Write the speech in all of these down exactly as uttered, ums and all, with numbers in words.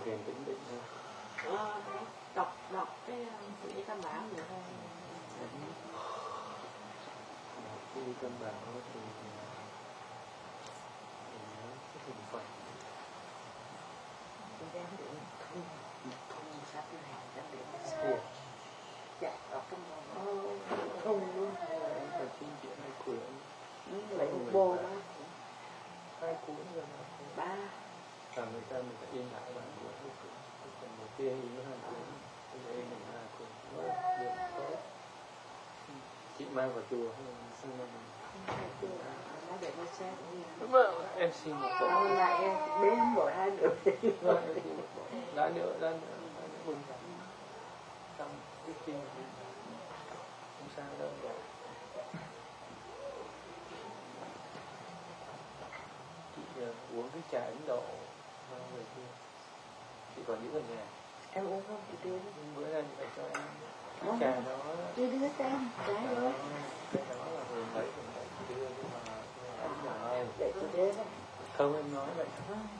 thiền tĩnh định thôi. Ờ, đọc đọc cái sự như căn bản vậy thôi. Cái căn bản nó thì cái hình phật. Tôi đem điện không không sách này đem điện chặt ở trong lòng không luôn. Phải chuyên chuyện hai quyển. Lấy một bộ ba. Hai cuốn rồi ba. Cả người ta mình phải in lại bản cuốn một cuốn. Phần đầu tiên in nó hai cuốn. Bây giờ in mình hai cuốn. Được tốt. Chị mang vào chùa xin năm Nó để nó xem. em xin một bộ. Hôm nay em đêm rồi hai nữa. Đã nữa, đã nữa, đã nữa buồn cả. Xong cái kinh không sao đâu rồi. Chị uh, uống cái trà Ấn Độ mang về kia. Chị còn giữ ở nhà. Em uống không? Chị đưa. Bữa nay phải cho em cái trà đó. Đưa đưa xem, trái đó. Cái đó là vừa thấy vừa thấy chị đưa nhưng mà anh là để chị đưa đó. Không em nói vậy.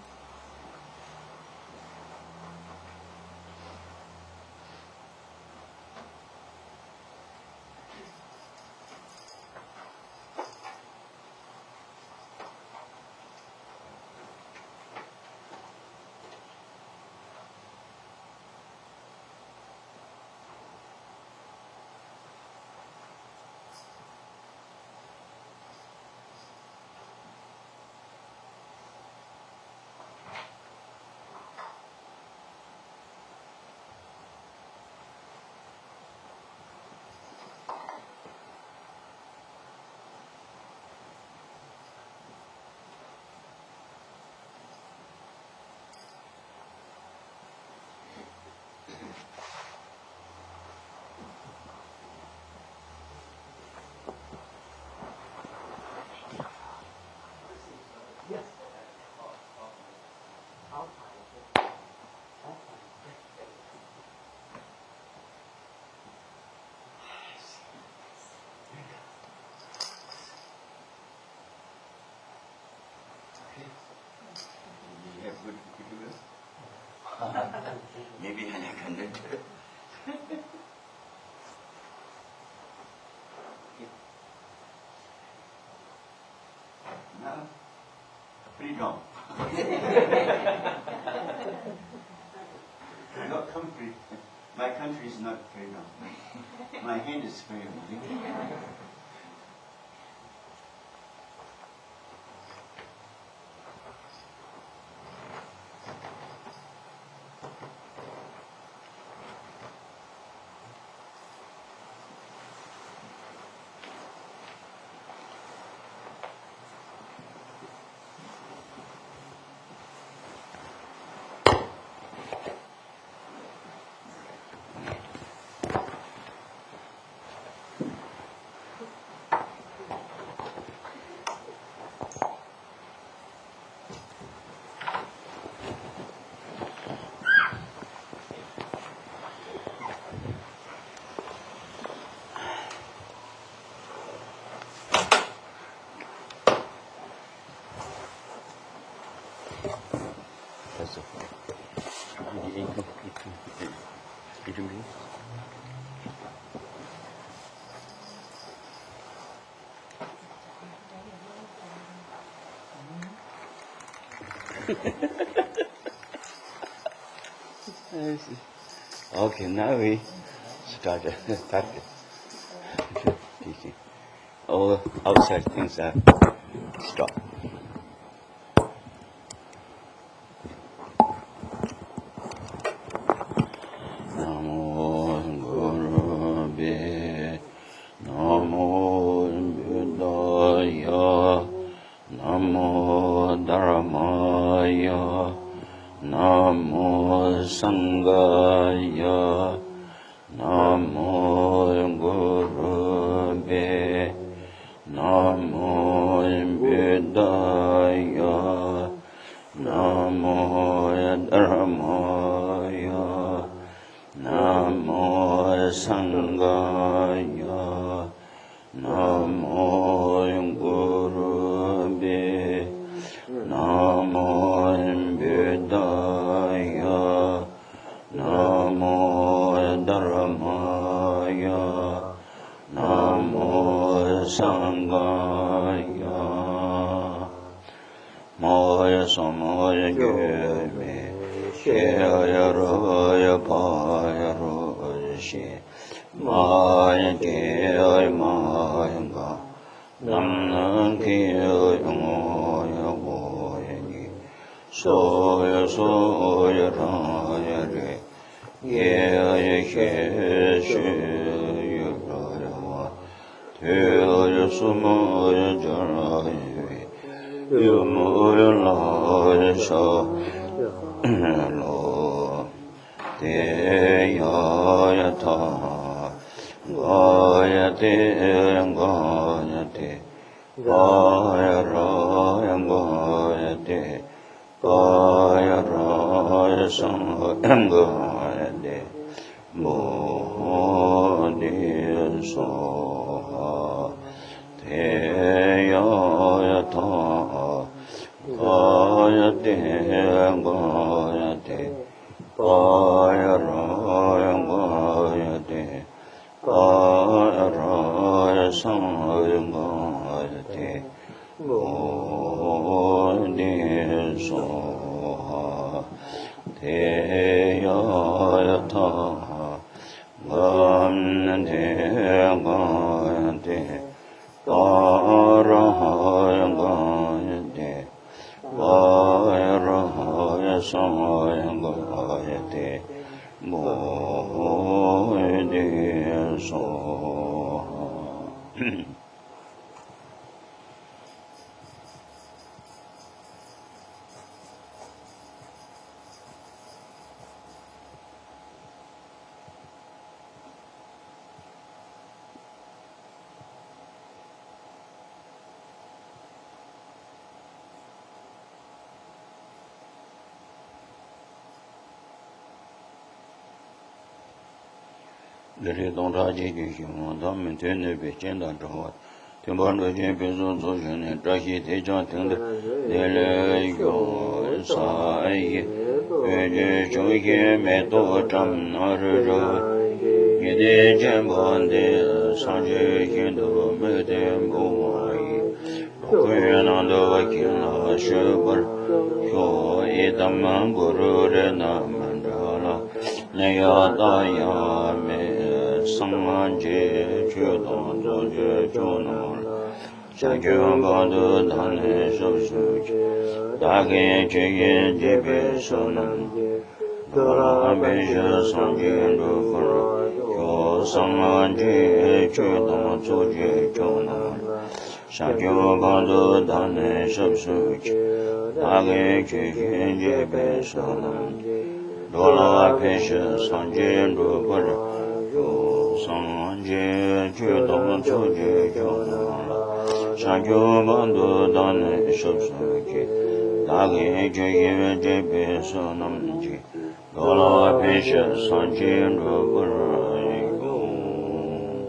Maybe I can do it. No, freedom. Not country. My country is not freedom. My hand is freedom. Okay, now we start start teaching. All outside things are stopped. Namo Buddhaya Sangaya Maya Samaya Gyame Shaya Raya Paya Roshi Maya Gyaya Maya Ga Namna Gyaya Maya Goya Soya Soya Raya Re Gyaya Shaya Raya Tya Sumaya Jaraya Yumaya Laya Sha Lo Deya Ta Gaya Te Gaya Te Gaya Raya Gaya Te Gaya Raya Sangaya Te Bodhi Soha Teya Ta Gaya Te Gaya Te Gaya Raya Gaya Te Gaya Raya Sangaya Te Bodhi Soha Teya Ta Gaya Te Gaya Te Arahaya Gaya Te Gaya Rahaya Samaya Gaya Te Bodhi Soha. Lere dong ra ji ji xing dang men te ne be jian dan zhong wa tian ban de jian bin zong zong xuan ne zha xi te zhang ting de le le yong sa yi yue ji zhong yi me do zhang na ri zhe yi de jian ban de sang ji xin de me de bu ma yi hui na de qin la shi bar xiu yi dang man bu ru re na man zha la ne ya da ya me Sangman je ju dong zhong je ju nong Shang ju ba du dan ne shou shu ji Da gen je yin je be shou nong Do la be she sang je ru fu Yo sangman je ju dong zhong je ju nong Shang ju ba du dan ne shou shu ji Da gen je yin je be shou nong Do la be she sang je ru fu Sang je ju dong zhu je ju nong Shang ju ban du dan ne shou shu ji Da ge je yin je be shou nam ji Do la pe she sang je ru bu ri gong.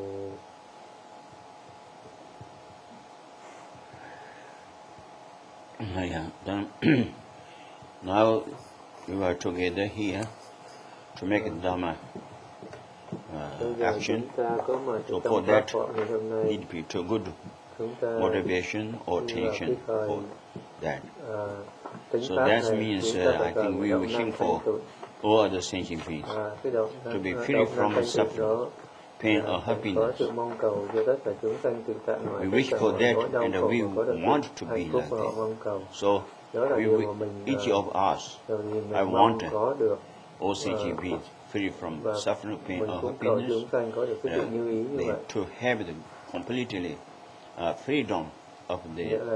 Then now you are together here to make it Dhamma. Uh, action. So for that need be too good motivation or tension for that. So that means uh, I think we are wishing for all other sentient beings to be free from suffering, pain or happiness. We wish for that and we want to be like that. So we, each of us, I want all sentient beings free from suffering, pain or happiness, uh, they, to have the completely uh, freedom of the uh,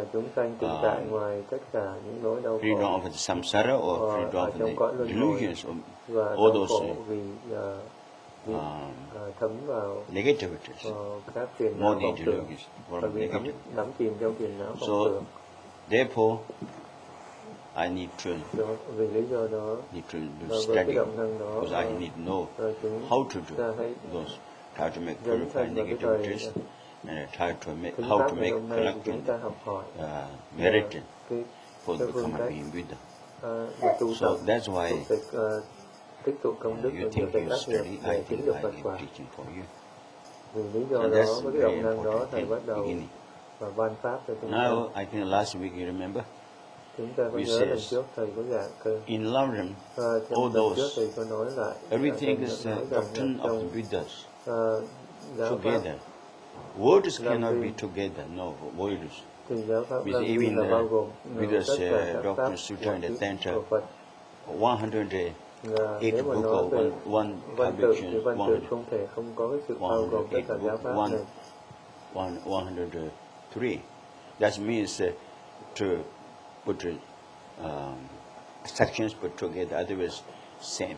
freedom of the samsara or freedom of the delusions of all those uh, um, negativities, more than delusions from negative. So therefore I need to need to do study because I need to know how to do those, how to make purify negativities and try to make how to make collecting uh, merit for the become a being Buddha. So that's why uh, you think you study, I think I am teaching for you. Vì lý do So đó, that's với cái very động năng đó, important thầy in bắt đầu beginning. và ban pháp cho chúng ta. Now, I think last week you remember, Chúng ta có we nhớ lần says, trước thầy có giảng cơ. in Lamrim, À, all trong lần trước those, thầy có nói lại, everything thầy is nói uh, rằng doctrine là of the trong Buddhas, uh, giáo pháp together. Words cannot be Lamrim together, no, words. thì giáo pháp With Lamrim even là the bao gồm Buddha's tất cả uh, các Doctrine pháp Sutra của, and the của Tantra, Phật. one hundred Và eight nếu mà book nói or về one, one văn tự thì publication, văn one tự hundred, không thể không có cái sự one bao hundred gồm tất eight cả giáo book, pháp one, này. one, one hundred three. That means uh, to put uh, um, sections put together, otherwise same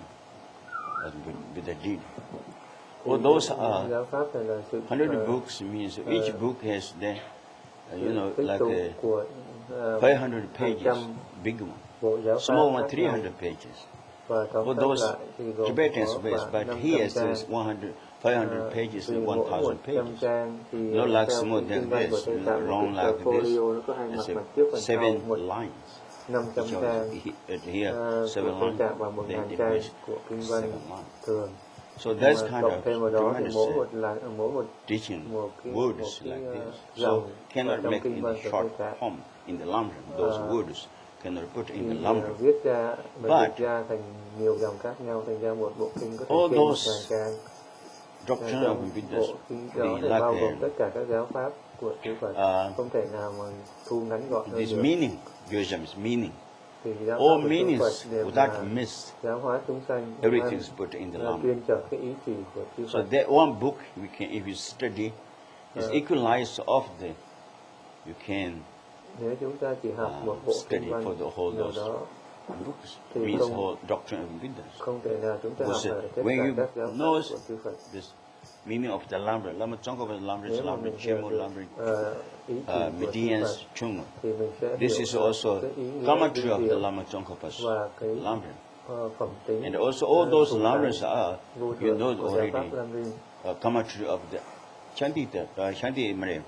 as with, with the deed. Well, those are Giáo pháp này là sự one hundred uh, books means each uh, book has the, uh, you know, tích like tụ a của uh, five hundred hàng pages, trăm big one. bộ giáo Small pháp one, khác three nhau. hundred pages. Và tóm For tắt those lại thì gồm Tibetans có ways, khoảng but năm here trăm it trang. says one hundred, five hundred À, pages vì and one mỗi một thousand trăm pages. trang thì No like theo small cái kinh than văn của this, Tây you know, Tạng, một long cái like folio this. nó có hai mặt, It's mặt trước và sau, seven một lines. năm trăm Each of trang it- it- here, uh, seven của Tây lines. Tạng và một Then ngàn it trang makes của kinh seven văn lines. thường. So Nhưng that's mà kind cộng thêm vào of đó thì tremendous mỗi uh, một là mỗi một teaching một cái words một cái like uh, this. So dòng cannot trong make kinh in văn the của Tây short Tạng form in the Lamrim. Those uh, words cannot put in thì the uh, Lamrim. viết ra và But dịch ra thành nhiều dòng khác nhau, thành ra một bộ kinh có thể all trên một those ngàn trang. Doctrine of Trong Buddhas, bộ kinh the đó để bao like gồm tất cả các giáo pháp của chư Phật, uh, không thể nào mà thu ngắn gọn hơn this được. meaning, Buddhism's meaning, Thì giáo all pháp của chư meanings Phật đều without là miss, giáo hóa chúng sanh, everything is put in the là Lamrim. chuyên trở cái ý chỉ của chư So Phật. that one book we can, if you study, is Uh, equalized of the, you can Nếu chúng ta chỉ học uh, một bộ study kinh văn for the whole nào those đó, books. thì Means không- whole doctrine of Buddhas. không thể nào chúng ta học Because, uh, ở tất when cả you các giáo pháp know của chư Phật. this meaning of the Lamrim, Lama Tsongkhapa Lamrim, Nếu mà Lamrim, mình hiểu Chemo được Lamrim, uh, ý chỉ uh, của chư Medians Phật Chunga. thì mình sẽ This hiểu is được also cái ý nghĩa commentary vi of the diệu Lama Tsongkhapa's và cái Lamrim. uh, phẩm tính And also all uh, those thù Lamrims thắng are, vô you thượng know của giáo already, pháp Lamrim. a commentary of the Chandita, uh, Shanti Mare.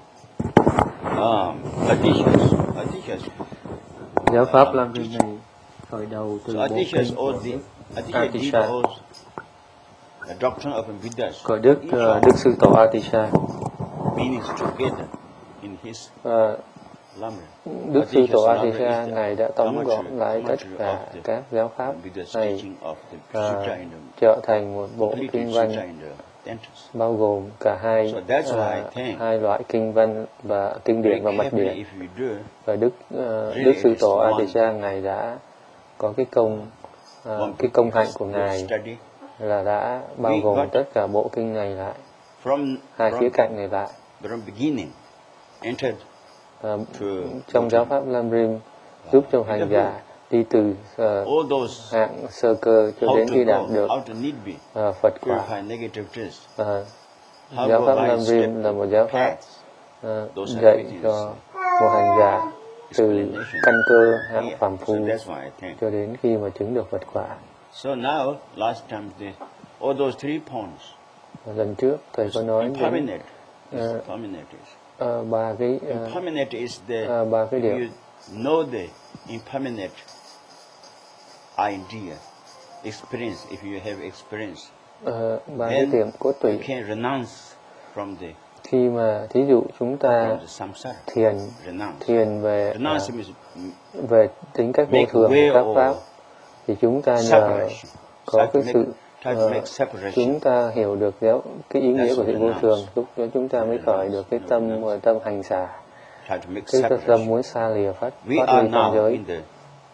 Um, Atishas, Atishas. Giáo pháp um, Lamrim teach- này khởi đầu từ So bộ Atishas, kinh all của the, Đức Atishas did Atisha, all the doctrine of Buddhas. của Đức Each uh, of Đức Sư Tổ Atisha. meanings together in his Uh, Lamrim. Đức Sư Tổ Atishas Lamrim Atisha is the ngài đã tóm gọn commentary- lại tất commentary cả of the các giáo pháp Buddha's này teaching of the uh, Sutra and the trở thành một bộ completed kinh Sutra văn and the Tantras. bao gồm cả hai So that's why I uh, think hai loại kinh văn và kinh điển Very và mật carefully điển. if you do, Và Đức uh, Really Đức Sư it is Tổ one- Atisha ngài đã có cái công uh, one cái book công is hạnh của good ngài study. là đã bao We gồm got- tất cả bộ kinh này lại, From, hai khía from, cạnh này lại. from beginning, entered Uh, to trong giáo pháp Lamrim giúp cho hành giả đi từ uh, all those hạng sơ cơ cho how đến to khi go, đạt được how to need be, uh, Phật quả. purify negative traits, Uh, how giáo go pháp by Lamrim step là một giáo pháp paths, uh, Those dạy activities, cho một hành giả từ explanation. căn cơ hạng Yeah, phàm so phu that's why I think. cho đến khi mà chứng được Phật quả. So now, last time, the, all those three points, Lần trước thầy có nói đến impermanent, is uh, permanent is. uh, ba cái uh, Impermanent is the, uh, ba cái if điều you know the impermanent idea, experience, if you have experience, uh, ba cái then điểm cốt you tủy. can renounce from the, Khi mà thí dụ chúng ta from the samsara. thiền Renounce. thiền về Renounce uh, means về tính cách vô make thường way của các or pháp thì chúng ta nhờ separation. có Try cái to make, sự try to uh, make separation. chúng ta hiểu được giáo cái ý nghĩa That's của sự vô renounce. thường, lúc đó chúng ta mới khởi được cái tâm Renounce. tâm hành xả, Try to make cái tâm separation. muốn xa lìa phát We phát are ly tam now giới. in the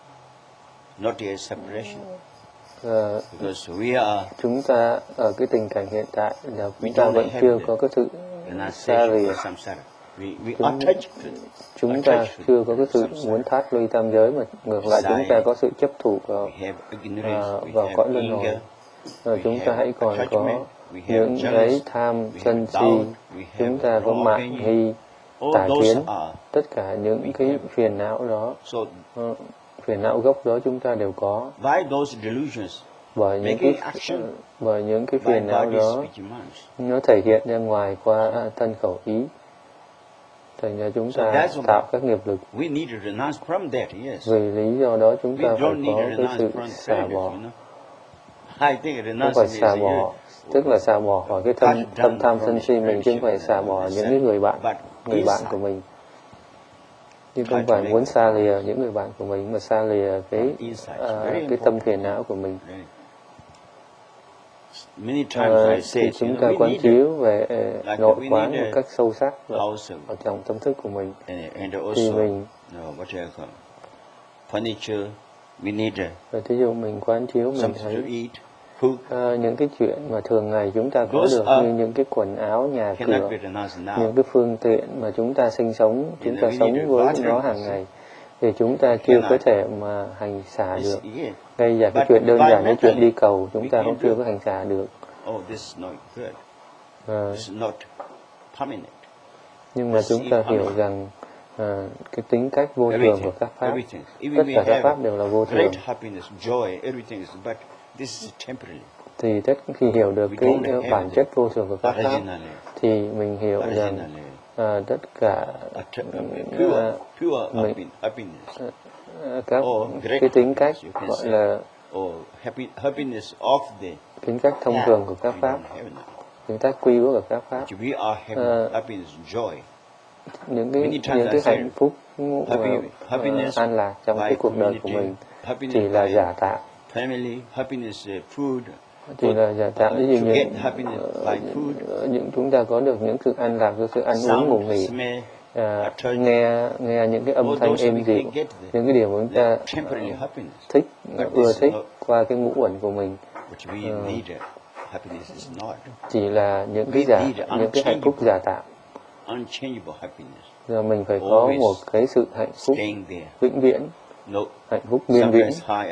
not yet separation Ờ, because we are chúng ta ở cái tình cảnh hiện tại là We chúng ta don't vẫn have chưa the có cái sự xa renunciation lìa, of samsara. We, we Chúng- are attached to chúng ta attached to chưa có cái sự samsara. muốn thoát ly tam giới, mà ngược lại chúng ta có sự chấp thủ vào We have ignorance, ờ, we vào have cõi luân hồi. anger, Rồi we chúng ta have hãy còn có attachment, we have những jealous, cái tham we sân have si, doubt, we have chúng ta có wrong mạn opinion. nghi, All tà those kiến, are. tất cả những we cái have. phiền não đó, So ờ, phiền não gốc đó chúng ta đều có, by those delusions, bởi những making cái action bởi những cái by phiền não body, đó speech, and minds. nó thể hiện ra ngoài qua à, thân khẩu ý, thành ra chúng So ta that's what- tạo các nghiệp lực. We need to renounce from that, yes. Vì lý do đó chúng We ta phải don't need có to cái renounce sự from xả failures, bỏ, you know. I think không phải renouncing xả is bỏ you, tức là xả bỏ khỏi cái tâm tâm tham sân si mình, chứ không phải xả bỏ những cái người bạn người bạn của mình, chứ không phải muốn xa lìa những người bạn của mình, mà xa lìa cái uh, cái tâm phiền não của mình. Uh, thì chúng ta quán chiếu về uh, nội quán một cách sâu sắc ở trong tâm thức của mình, thì mình và thí dụ mình quán chiếu mình thấy uh, những cái chuyện mà thường ngày chúng ta có được, như những cái quần áo, nhà cửa, những cái phương tiện mà chúng ta sinh sống, chúng ta sống với nó hàng ngày, thì chúng ta chưa có thể mà hành xả được. Ngay cả cái chuyện đơn giản như chuyện đi cầu, chúng ta cũng chưa có hành xả được. Uh, nhưng mà chúng ta hiểu rằng uh, cái tính cách vô thường của các pháp, tất cả các pháp đều là vô thường. Thì tất khi hiểu được cái bản chất vô thường của các pháp, thì mình hiểu rằng uh, tất cả uh, mình, uh, các cái tính cách gọi là tính cách thông thường của các pháp, tính cách quy của các pháp, uh, những cái những cái hạnh phúc uh, uh, an lạc trong cái cuộc đời của mình chỉ là giả tạm, chỉ là giả tạm. Ví dụ như uh, những chúng ta có được những sự an lạc do sự ăn uống ngủ nghỉ, uh, nghe nghe những cái âm thanh êm dịu, những cái điều mà chúng ta uh, thích, ưa thích qua cái ngũ uẩn của mình, uh, chỉ là những cái giả những cái hạnh phúc giả tạm. Giờ mình phải có một cái sự hạnh phúc vĩnh viễn, hạnh phúc miên viễn.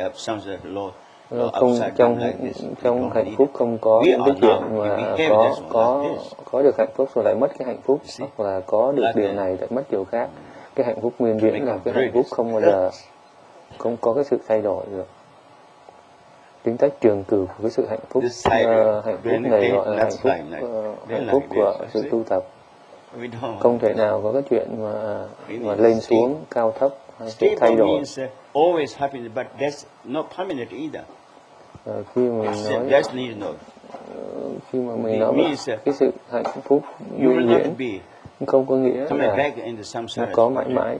Không trong trong hạnh phúc không có những cái chuyện mà có có có được hạnh phúc rồi lại mất cái hạnh phúc, hoặc là có được điều này lại mất điều khác. Cái hạnh phúc miên viễn là cái hạnh phúc không bao giờ không có cái sự thay đổi được. Tính cách trường cửu của cái sự hạnh phúc uh, hạnh phúc này gọi là hạnh phúc uh, hạnh phúc của sự tu tập. Không thể nào có cái chuyện mà mà lên xuống cao thấp hay sự thay đổi. Uh, khi mình nói uh, khi mà mình nói cái sự hạnh phúc vĩnh viễn không có nghĩa là nó có mãi mãi,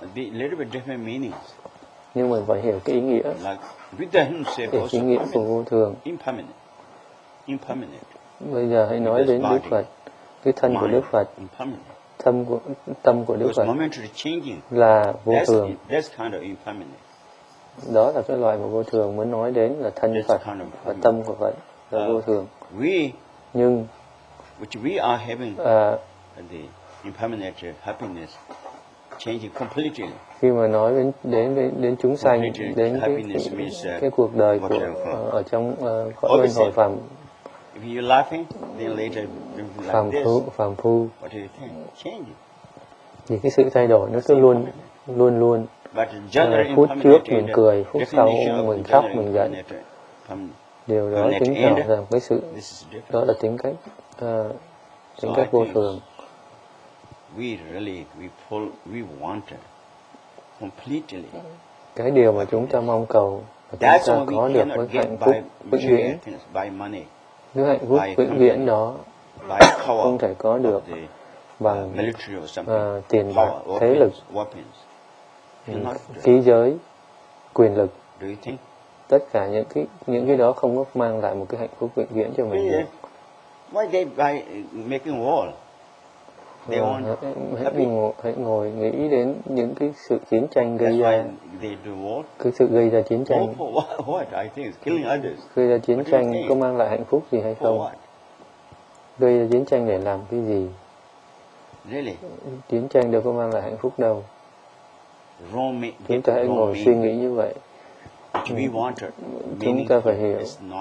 nhưng mình phải hiểu cái ý nghĩa, cái ý nghĩa của vô thường. Bây giờ hãy nói đến Đức Phật, cái thân của Đức Phật, tâm của tâm của Đức Phật là vô thường. Đó là cái loại của vô thường muốn nói đến là thân Phật và tâm của Phật là vô thường. Nhưng à, khi mà nói đến đến đến, đến chúng sanh, đến cái cái, cái cuộc đời của uh, ở trong uh, cõi luân hồi phàm phàm phu phàm phu thì cái sự thay đổi nó cứ luôn luôn luôn uh, phút trước mình cười, phút sau mình khóc, mình giận. Điều đó chứng tỏ rằng cái sự đó là tính cách uh, tính cách vô thường. Cái điều mà chúng ta mong cầu là chúng ta có được với hạnh phúc vĩnh viễn. Cái hạnh phúc vĩnh viễn đó không thể có được bằng uh, tiền bạc, thế lực, khí giới, quyền lực. Tất cả những cái những cái đó không có mang lại một cái hạnh phúc vĩnh viễn cho mình được. Hãy, hãy, ngồi, hãy ngồi nghĩ đến những cái sự chiến tranh gây ra, cái sự gây ra chiến tranh, gây ra chiến tranh có mang lại hạnh phúc gì hay không? Gây ra chiến tranh để làm cái gì? Chiến tranh đâu có mang lại hạnh phúc đâu. Chúng ta hãy ngồi suy nghĩ như vậy. Chúng ta phải hiểu.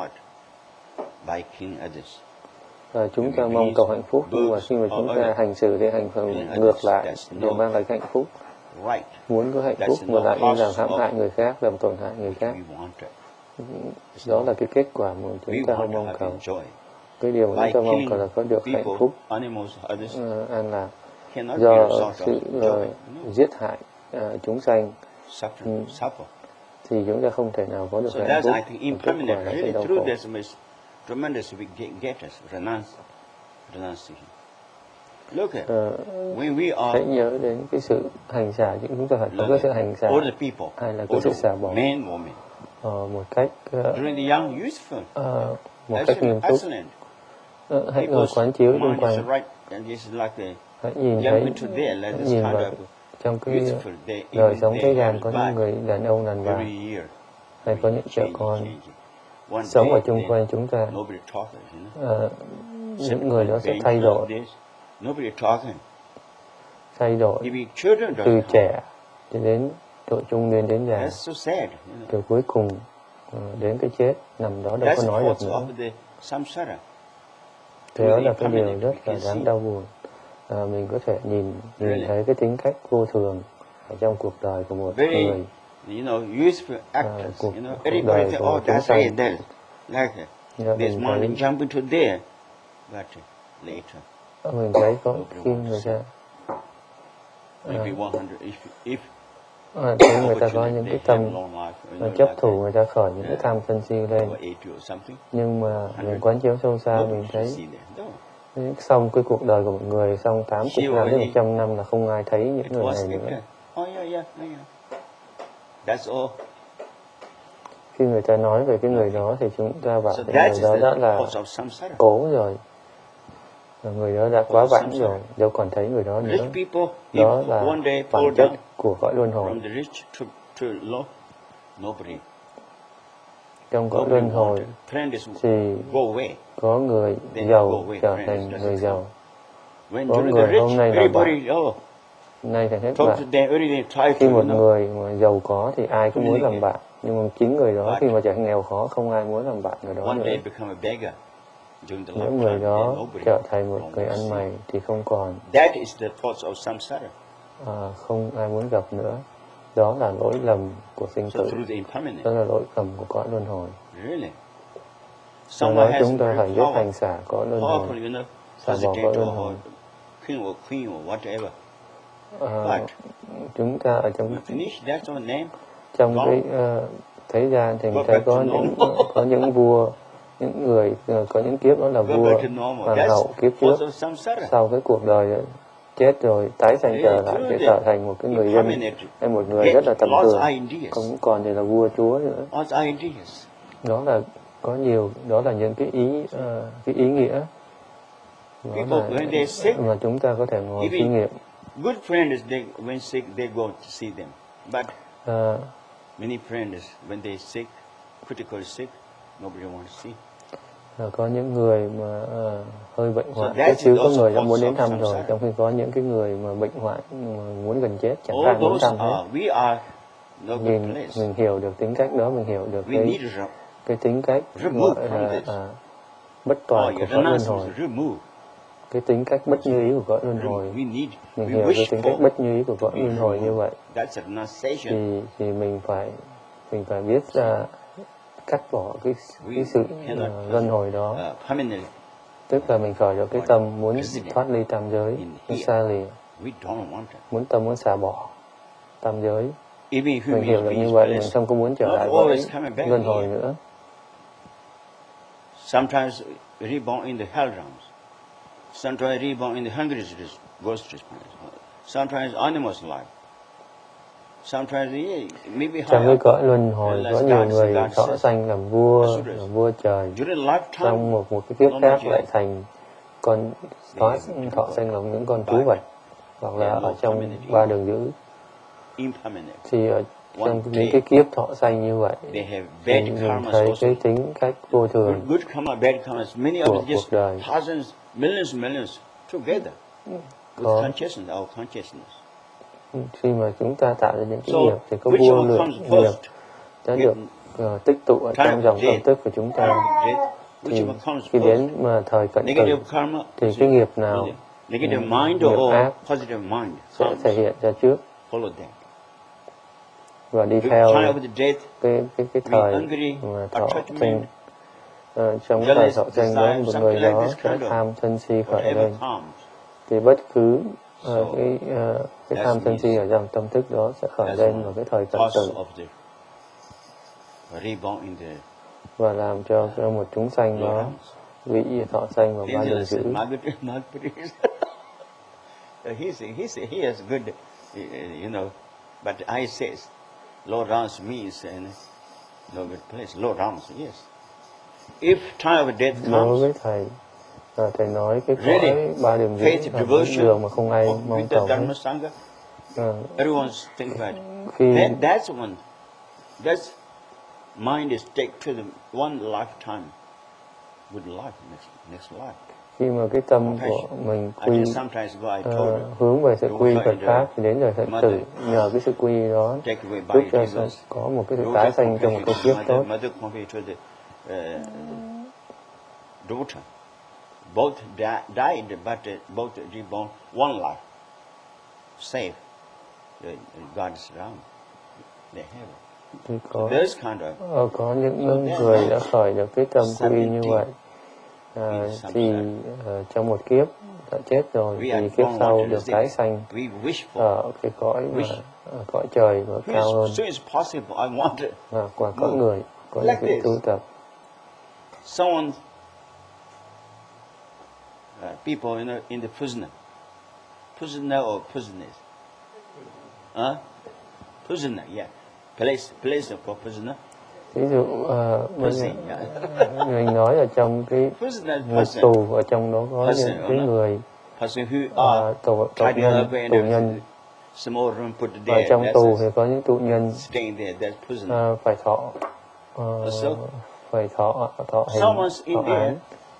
Và chúng ta mong cầu hạnh phúc, nhưng mà khi mà chúng ta hành xử thì hành phần ngược lại để mang lại hạnh phúc. Muốn có hạnh phúc mà lại đi làm hãm hại người khác, làm tổn hại người khác. Đó là cái kết quả mà chúng ta không mong cầu. Cái điều mà chúng ta mong cầu là có được hạnh phúc uh, an lạc do sự uh, giết hại uh, chúng sanh. Um, thì chúng ta không thể nào có được hạnh phúc. Kết quả là sự đau khổ. tremendous getters, renunciation. Look at Ờ, when we hãy are nhớ đến cái sự hành xả, chứ chúng ta phải có cái sự hành xả older people, hay là cái sự older xả bỏ men, women, ờ, một cách ờ, during the young, useful, ờ, một cách nghiêm excellent, túc. excellent. Ờ, hãy ngồi People's quán chiếu xung mind is quanh, right, and it's like a hãy nhìn young thấy, into there, like hãy this nhìn kind vào of trong cái useful. They đời even sống they thế gian have có những bad người đàn ông đàn bà every year. hay có những trẻ Change, con change. One sống ở day, chung they- quanh chúng ta. nobody talking, you know. Ờ, những người đó sẽ Bench thay like đổi, this, nobody talking. thay đổi If your children từ doesn't trẻ cho đến tuổi trung niên đến già, that's so sad. You know. rồi cuối cùng ờ, đến cái chết nằm đó đâu That's có the nói fault được nữa. of the samsara. Thế đó là cái điều Impermanent, rất we là can đáng see. đau buồn. À, mình có thể nhìn nhìn Really? thấy cái tính cách vô thường ở trong cuộc đời của một Very, người. you know, useful actors. cuộc- You know, cuộc everybody đời say, của oh, chúng that's ta. it, that. Like Dạ, this mình morning thấy jump into there, but later, mình thấy có khi người ta maybe one hundred, if, if à, thấy người ta có opportunity, những they cái have tâm long life, you nó know, chấp like thủ người ta khỏi những cái Yeah. tham sân si lên. over eighty or something. Nhưng mà mình quán chiếu sâu xa Nobody mình should thấy see them. No. xong cái cuộc đời của một người, xong tám She chục năm đến already- một trăm năm là không ai thấy những It người was này like nữa. that. Oh yeah, yeah, yeah. That's all. Khi người ta nói về cái người đó thì chúng ta bảo So cái that người is đó the đã là cause of samsara. cố rồi, và người đó đã quá Cause of vãng samsara. rồi, đâu còn thấy người đó nữa. Rich people, Đó if là one day bản fall chất down của cõi luân hồi. from the rich to, to low, nobody. Trong cõi Nobody luân hồi wanted. Friends thì go away. có người They go giàu away, trở friends thành doesn't người giàu. When Có during người the hôm rich, nay là everybody, oh, Nay thành hết talk bạn. to them, everybody try Khi to, một you know. người mà giàu có thì ai cũng muốn làm Communicate. bạn, nhưng mà chính người đó But khi mà trở thành nghèo khó không ai muốn làm bạn người đó One nữa. day become a beggar. During the Những lifetime, người then đó nobody trở thành một wants người to ăn see. mày thì không còn That is the cause of samsara. à, không ai muốn gặp nữa. Đó là lỗi lầm của sinh So tử, through the impermanent, đó là lỗi lầm của cõi luân hồi. really. Do Someone đó has chúng ta phải great biết power, hành xả cõi luân hồi, powerful, you know, xả bỏ president cõi luân or, hồi. or king or queen or whatever. À, But chúng ta ở trong we finish, that's our name. trong Gone. cái uh, thế gian thì Go thấy back to có những normal. có những vua, những người uh, có những kiếp đó là Go vua, back to normal. hoàng That's hậu kiếp trước, cause of samsara. sau cái cuộc đời đó, chết rồi tái sanh trở lại để trở thành một cái người dân hay một người rất là tầm thường, không còn thì là vua chúa nữa. Lots of ideas. Đó là có nhiều, đó là những cái ý uh, cái ý nghĩa đó People, when they're sick, là mà chúng ta có thể ngồi even suy nghiệm. good friends, they when sick, they go to see them. But À, many friends, when they sick, critically sick, nobody wants to see. là có những người mà uh, hơi bệnh hoạn So that chút is xíu có also người đã cause muốn đến of thăm rồi, samsara. trong khi có những cái người mà bệnh hoạn mà muốn gần chết chẳng All ai muốn those thăm hết. are, we are no good Nhìn place. mình hiểu được tính cách đó, mình hiểu được We cái need to cái tính cách remove gọi from là this. à, bất Oh, toàn của your cõi luân renouncement hồi, is remove. cái tính cách bất như ý của cõi luân hồi. We need, Mình we hiểu cái wish tính cách for bất như ý của to cõi be luân hồi như removed. vậy That's a renunciation. thì thì mình phải mình phải biết ra cắt bỏ cái cái sự cannot uh, luân hồi đó, uh, permanently. tức là mình khởi được cái tâm muốn thoát ly tam giới, muốn xa lìa, We don't want it. muốn tâm muốn xả bỏ tam giới. Even Mình human hiểu được như beings, vậy, mình place, không có muốn trở not lại với always coming back luân hồi here. nữa. Sometimes reborn in the hell realms. Sometimes reborn in the hungry streets, ghost streets. Sometimes animals life. Sometimes yeah, maybe Trong high cái up. cõi luân hồi có nhiều người thọ sanh làm vua, làm vua trời, During lifetime, trong một một cái kiếp khác lại thành con thọ, thọ sanh làm những con thú vật, hoặc là ở trong ba đường dữ. impermanent. Thì ở trong những cái kiếp thọ sanh như vậy They have thì bad mình karma thấy also. cái tính cách vô thường Good, good karma, bad karma. Many of của us just cuộc đời. thousands, millions, millions together with Có. consciousness, our consciousness. khi mà chúng ta tạo ra những cái So, nghiệp thì có which vô one lượng comes nghiệp first? đã được uh, tích tụ ở trong dòng tâm thức của chúng ta. Death. Thì Which one comes khi first? đến mà thời cận tử Negative karma. thì cái nghiệp nào Negative ừ, mind nghiệp or ác positive mind sẽ comes. thể hiện ra trước Follow that. và đi The theo time of the death, cái cái cái we thời hungry, mà thọ attachment, sinh. Ờ, trong cái thời jealous, thọ sinh đó desire, một something người like đó this sẽ kind of tham sân si khởi whatever lên, comes. thì bất cứ ờ, So, cái ờ, cái that tham sân si means ở trong tâm thức đó sẽ khởi that's lên one vào cái thời cận cause tử. of the reborn in the và làm cho, cho một chúng sanh đó vị thọ sanh và ba đường giữ. He's, he's, he has good, you know, but I say Lord Rams means in no good place. Lord Rams, yes. If time of death comes, đối với thầy, à, thầy nói cái cõi ba đường giữ là một đường mà không ai mong cầu hết. À, everyone's think about it. Khi That, that's one, that's mind is take to the one lifetime, good life, next, next life. Khi mà cái tâm của mình quy uh, hướng về sự quy Phật pháp thì đến rồi sẽ tử, nhờ cái sự quy đó giúp cho có một cái sự tái sanh trong một cái kiếp tốt. Both died, but both reborn one life, safe. God's around, they have it. Thì có, There's kind of, uh, có những người đã khởi được cái tâm quy như vậy. À, thì uh, trong một kiếp đã chết rồi thì kiếp sau được tái sanh ở cái cõi mà uh, cõi trời và cao hơn và qua cõi người có những cái tu tập. Someone, uh, people in the, in the prisoner, prisoner or prisoners, huh? Prisoner, yeah, place place for prisoner. Ví dụ uh, mình, mình nói ở trong cái ngục tù, ở trong đó có những cái người uh, tù, tù nhân, tù nhân. Ở trong tù thì có những tù nhân uh, phải thọ uh, phải thọ thọ hình, thọ án.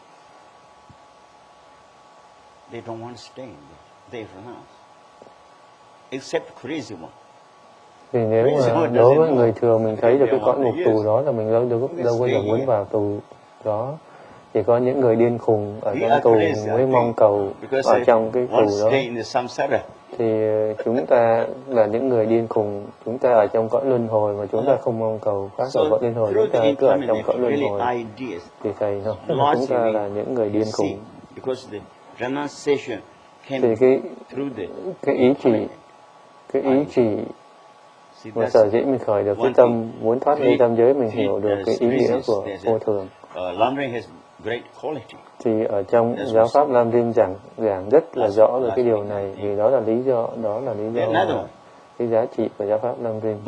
They don't want to stay. They renounce, except crazy one. Thì nếu mà đối với người thường mình thấy được cái cõi ngục tù đó là mình đâu đâu, đâu có muốn vào tù đó. Chỉ có những người điên khùng ở trong tù mới mong cầu ở trong cái tù đó. Thì chúng ta là những người điên khùng, chúng ta ở trong cõi luân hồi mà chúng ta không mong cầu thoát khỏi cõi luân hồi, chúng ta cứ ở trong cõi luân hồi. Thì thầy nói chúng ta là những người điên khùng. Thì cái cái ý chỉ cái ý chỉ mà sở dĩ mình khởi được cái tâm muốn thoát ly tam giới, mình hiểu được cái ý nghĩa của vô thường. Thì ở trong giáo pháp Lam Rim giảng giảng rất là rõ về cái điều này, vì đó là lý do đó là lý do là cái giá trị của giáo pháp Lam Rim.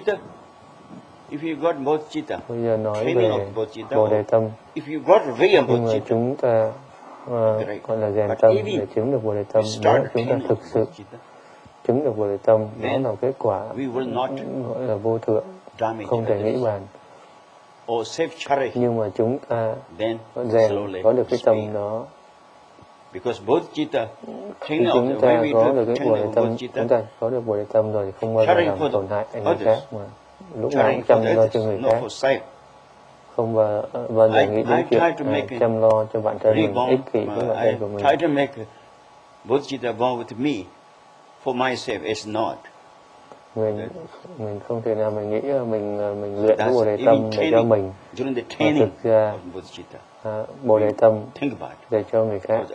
Bây giờ nói về Bồ Đề tâm, nhưng mà chúng ta uh, gọi là rèn tâm để chứng được Bồ Đề tâm. Nếu chúng ta thực sự chứng được Bồ Đề tâm, đó là kết quả gọi là vô thượng, không thể nghĩ bàn. Nhưng mà chúng ta rèn có được cái tâm đó. Khi chúng ta có được cái Bồ Đề tâm, chúng ta có được Bồ Đề tâm rồi thì không bao giờ làm tổn hại người khác, mà lúc nào cũng chăm lo cho người khác, không bao bao giờ nghĩ đến chuyện uh, chăm lo cho bản thân mình, ích kỷ với bản thân của mình. For myself, it's not. Mình mình không thể nào mình nghĩ mình mình luyện cái Bồ Đề tâm để cho mình, mà thực ra uh, Bồ Đề tâm để cho người khác.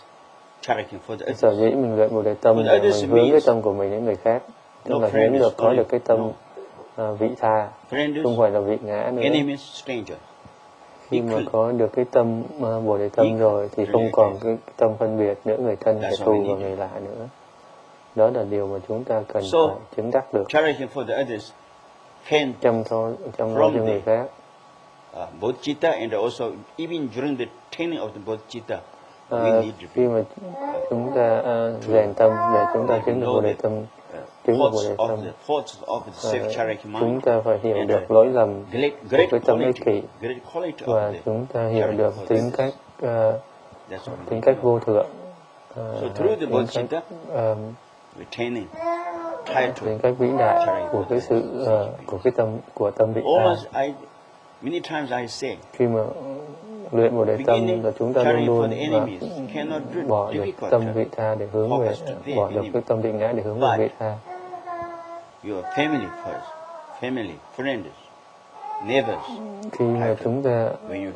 Sở dĩ mình luyện Bồ Đề tâm để mình hướng cái tâm của mình đến người khác, tức là hướng được có được cái tâm uh, vị tha, không phải là vị ngã nữa. Khi mà có được cái tâm uh, Bồ Đề tâm rồi thì không còn cái tâm phân biệt nữa, người thân, kẻ thù và người lạ nữa. Đó là điều mà chúng ta cần phải chứng đắc được. Chăm lo chăm lo cho người khác. À, khi mà chúng ta uh, rèn tâm để chúng ta chứng được Bồ Đề tâm, chứng được Bồ Đề tâm, à, chúng ta phải hiểu được lỗi lầm của cái tâm ích kỷ, và chúng ta hiểu được tính cách uh, tính cách vô thượng, uh, tính cách um, tính cách vĩ đại của cái sự uh, của cái tâm của tâm vị tha. Khi mà luyện Bồ Đề tâm là chúng ta luôn luôn uh, bỏ được tâm vị tha để hướng về, bỏ được cái tâm vị ngã để hướng về vị tha. Khi mà chúng ta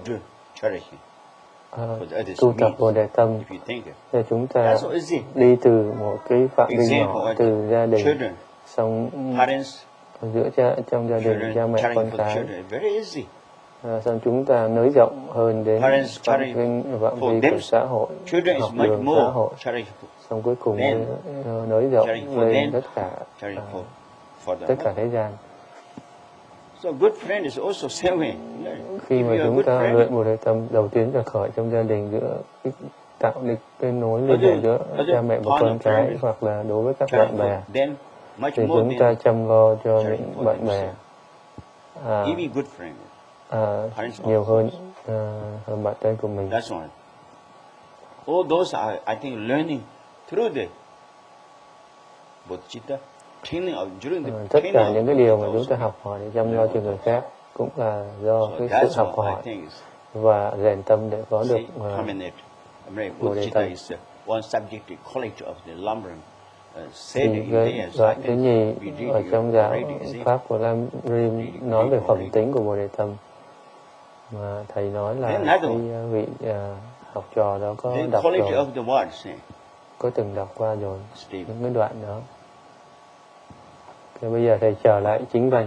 uh, tu tập Bồ Đề tâm thì chúng ta đi từ một cái phạm vi nhỏ, từ gia đình, xong giữa cha, trong gia đình cha mẹ con cái, À, xong chúng ta nới rộng hơn đến phạm vi phạm vi của xã hội, học đường xã hội, xong cuối cùng mới nới rộng lên tất cả uh, tất cả thế gian. Khi mà chúng ta luyện Bồ Đề Tâm, đầu tiên là khởi trong gia đình, giữa tạo nên kết nối liên hệ giữa cha mẹ và con cái, hoặc là đối với các bạn bè, thì chúng ta chăm lo cho những bạn bè à, à, nhiều hơn à, hơn bạn thân của mình. All those are, I think, learning through the bodhicitta, training of during the à, tất cả những cái điều mà chúng ta học hỏi để chăm lo cho người khác cũng là do so cái sự học hỏi và rèn tâm để có được uh, Bồ Đề Tâm. Thì cái đoạn thứ nhì ở trong giáo pháp của Lam Rim nói về phẩm tính của Bồ Đề Tâm, mà thầy nói là cái vị uh, học trò đó có đọc rồi, có từng đọc qua rồi những cái đoạn đó. Thì bây giờ thầy trở lại chính văn.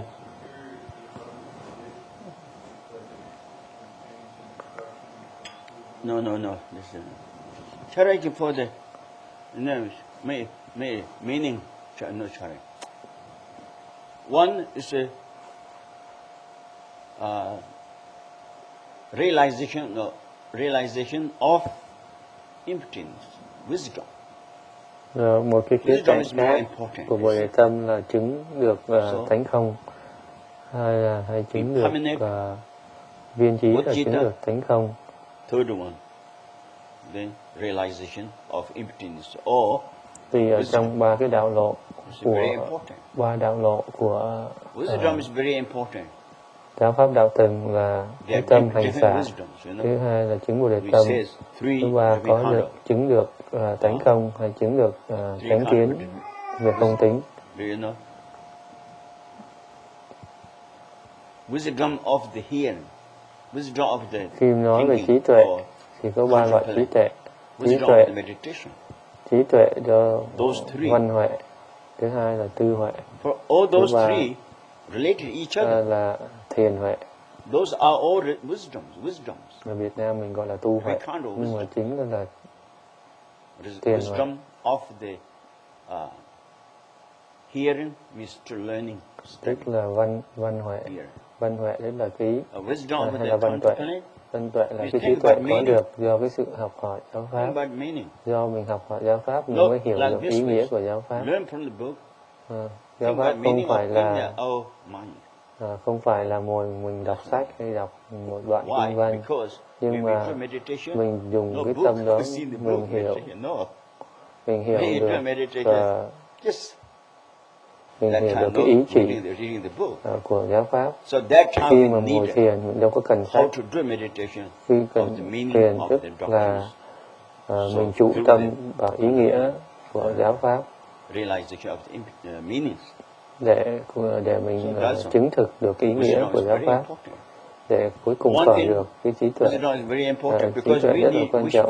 No, no, no. Listen. Charaki for the no, may, may, meaning, no charaki. One is a uh, realization, no, realization of impotence, wisdom. Rồi, một cái khía cạnh khác của Bồ Đề Tâm là chứng được uh, tánh không, hay là hay chứng được uh, viên trí là chứng được tánh không. Third one, then realization of impotence or thì ở trong ba cái đạo lộ của ba đạo lộ của wisdom is very important. Giáo pháp đạo tầng là cái tâm hành xả, thứ hai là chứng Bồ Đề Tâm, thứ ba có được chứng được uh, tánh không hay chứng được uh, chánh kiến về không tính. Wisdom of the hearing. Wisdom of the khi nói về trí tuệ thì có ba loại trí tuệ. Trí tuệ trí tuệ do văn huệ, thứ hai là tư huệ, thứ ba là thiền huệ. Those are all wisdoms, wisdoms. Ở Việt Nam mình gọi là tu huệ, nhưng mà chính là thiền huệ. Wisdom of the uh, hearing means to learning. Tức là văn văn huệ. Văn huệ đấy là cái uh, hay là văn tuệ. Văn tuệ là cái trí tuệ có được do cái sự học hỏi giáo pháp. Do mình học hỏi giáo pháp mình mới hiểu được ý nghĩa của giáo pháp. À, giáo pháp không phải là à, không phải là ngồi mình đọc sách hay đọc một đoạn kinh văn, nhưng mà mình dùng cái tâm đó mình hiểu mình hiểu được và mình hiểu được cái ý chỉ uh, của giáo pháp. Khi mà ngồi thiền mình đâu có cần sách. Khi cần thiền tức là uh, mình trụ tâm vào ý nghĩa của giáo pháp để để mình uh, chứng thực được ý nghĩa của giáo pháp, để cuối cùng khởi được cái trí tuệ. Uh, trí tuệ rất là quan trọng.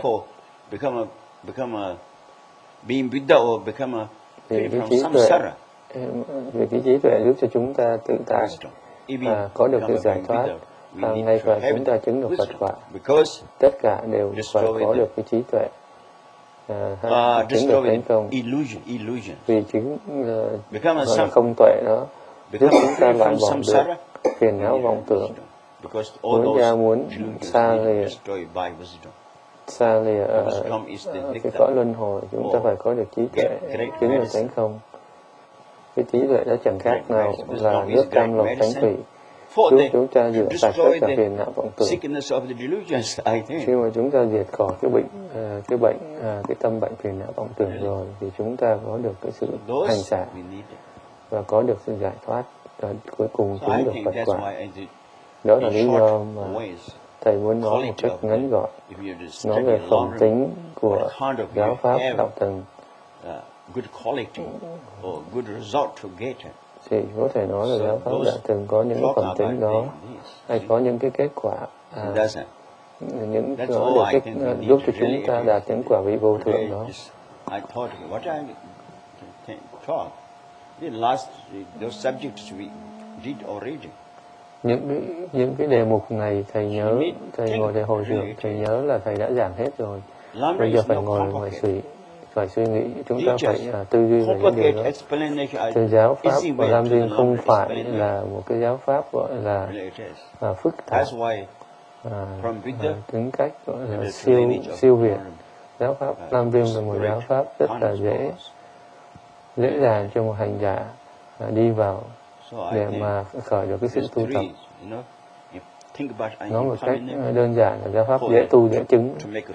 Vì cái trí tuệ vì cái trí tuệ giúp cho chúng ta tự tại, à, có được sự giải thoát, à, ngay cả chúng ta chứng được Phật quả. Tất cả đều phải có được cái trí tuệ, à, chứng được thành công. Vì chứng uh, gọi là không tuệ đó giúp chúng ta loại bỏ được phiền não vọng tưởng, muốn ra muốn xa lìa xa lìa uh, cái cõi luân hồi. Chúng ta phải có được trí tuệ chứng được thành không. Cái trí tuệ đó chẳng khác nào là nước cam lọc thánh thủy, giúp chúng ta rửa sạch tất cả phiền não vọng tưởng. Khi mà chúng ta diệt khỏi cái bệnh, uh, cái bệnh, uh, cái tâm bệnh phiền não vọng tưởng rồi, thì chúng ta có được cái sự hành xả và có được sự giải thoát, và cuối cùng chứng được Phật quả. Đó là lý do mà thầy muốn nói một cách ngắn gọn, nói về phẩm tính của giáo pháp đạo tầng. Good quality or good result to get. Thì có thể nói là giáo pháp đã từng có những phẩm tính đó, hay có những cái kết quả, à, những có được cái, giúp cho chúng ta đạt những quả vị vô thượng đó. I thought what I thought the last those subjects we did already. những cái những cái đề mục này thầy nhớ, thầy ngồi thầy hồi dưỡng, thầy nhớ là thầy đã giảng hết rồi. Bây giờ phải ngồi ngồi suy phải suy nghĩ, chúng ta phải uh, tư duy về những điều đó. Thì giáo pháp của Lam Riêng không phải là một cái giáo pháp gọi là uh, phức tạp, uh, uh, tính cách gọi là siêu siêu việt. Giáo pháp Lam Riêng là một giáo pháp rất là dễ dễ dàng cho một hành giả uh, đi vào để mà khởi được cái sự tu tập. Nói một cách đơn giản là giáo pháp dễ tu dễ chứng.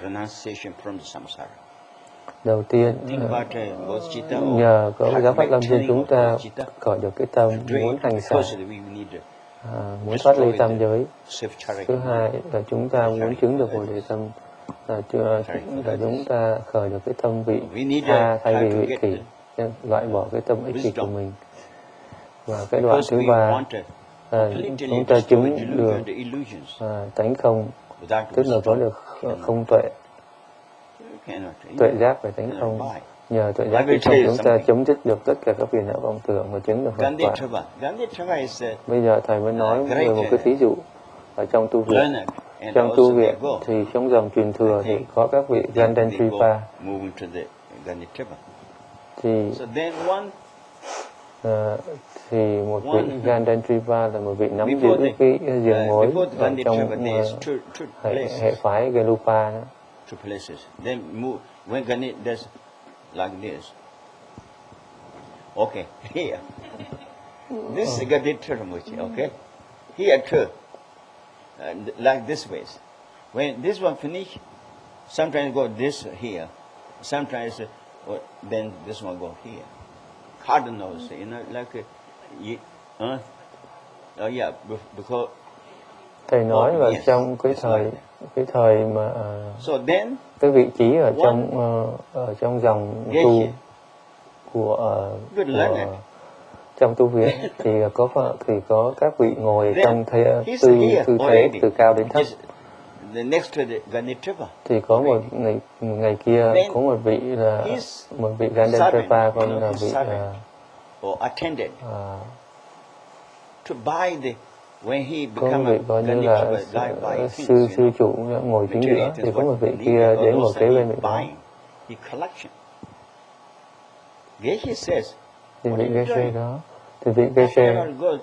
Đầu tiên, nhờ có giáo pháp Lam Riêng chúng ta khởi được cái tâm muốn hành xả, à, muốn thoát ly tam giới. Thứ hai là chúng ta muốn chứng được Bồ Đề tâm, là, là chúng ta khởi được cái tâm vị tha thay vì vị kỷ, loại bỏ cái tâm ích kỷ của mình. Và cái đoạn thứ ba là chúng ta chứng được à, tánh không, tức là có được không tuệ, tuệ giác về tánh không. Nhờ tuệ giác về không chúng ta chấm dứt được tất cả các phiền não vọng tưởng và chứng được Phật quả. Bây giờ thầy mới nói về một cái thí dụ ở trong tu viện. Trong tu viện thì trong dòng truyền thừa thì có các vị Gandhentripa. Thì uh, thì một vị Gandhentripa là một vị nắm giữ cái giường mối ở trong uh, hệ, hệ phái Gelupa đó. Then move when Ganesh does like this. Okay, here. This is Ganesh Charamuchi, okay? Here too. And like this ways. When this one finish, sometimes go this here. Sometimes uh, then this one go here. Cardinals, you know, like uh, you, huh? Oh yeah, because thầy nói là trong cái thời cái thời mà uh, cái vị trí ở trong uh, ở trong dòng tu của, uh, của trong tu viện thì có thì có các vị ngồi trong thế tư tư thế từ cao đến thấp. Thì có một ngày một ngày kia có một vị là một vị Gandhentripa, còn là vị uh, uh, có một vị coi như là sư sư chủ ngồi chính giữa, thì có một vị kia đến ngồi kế bên vị đó. Thì vị Geshe đó, thì vị Geshe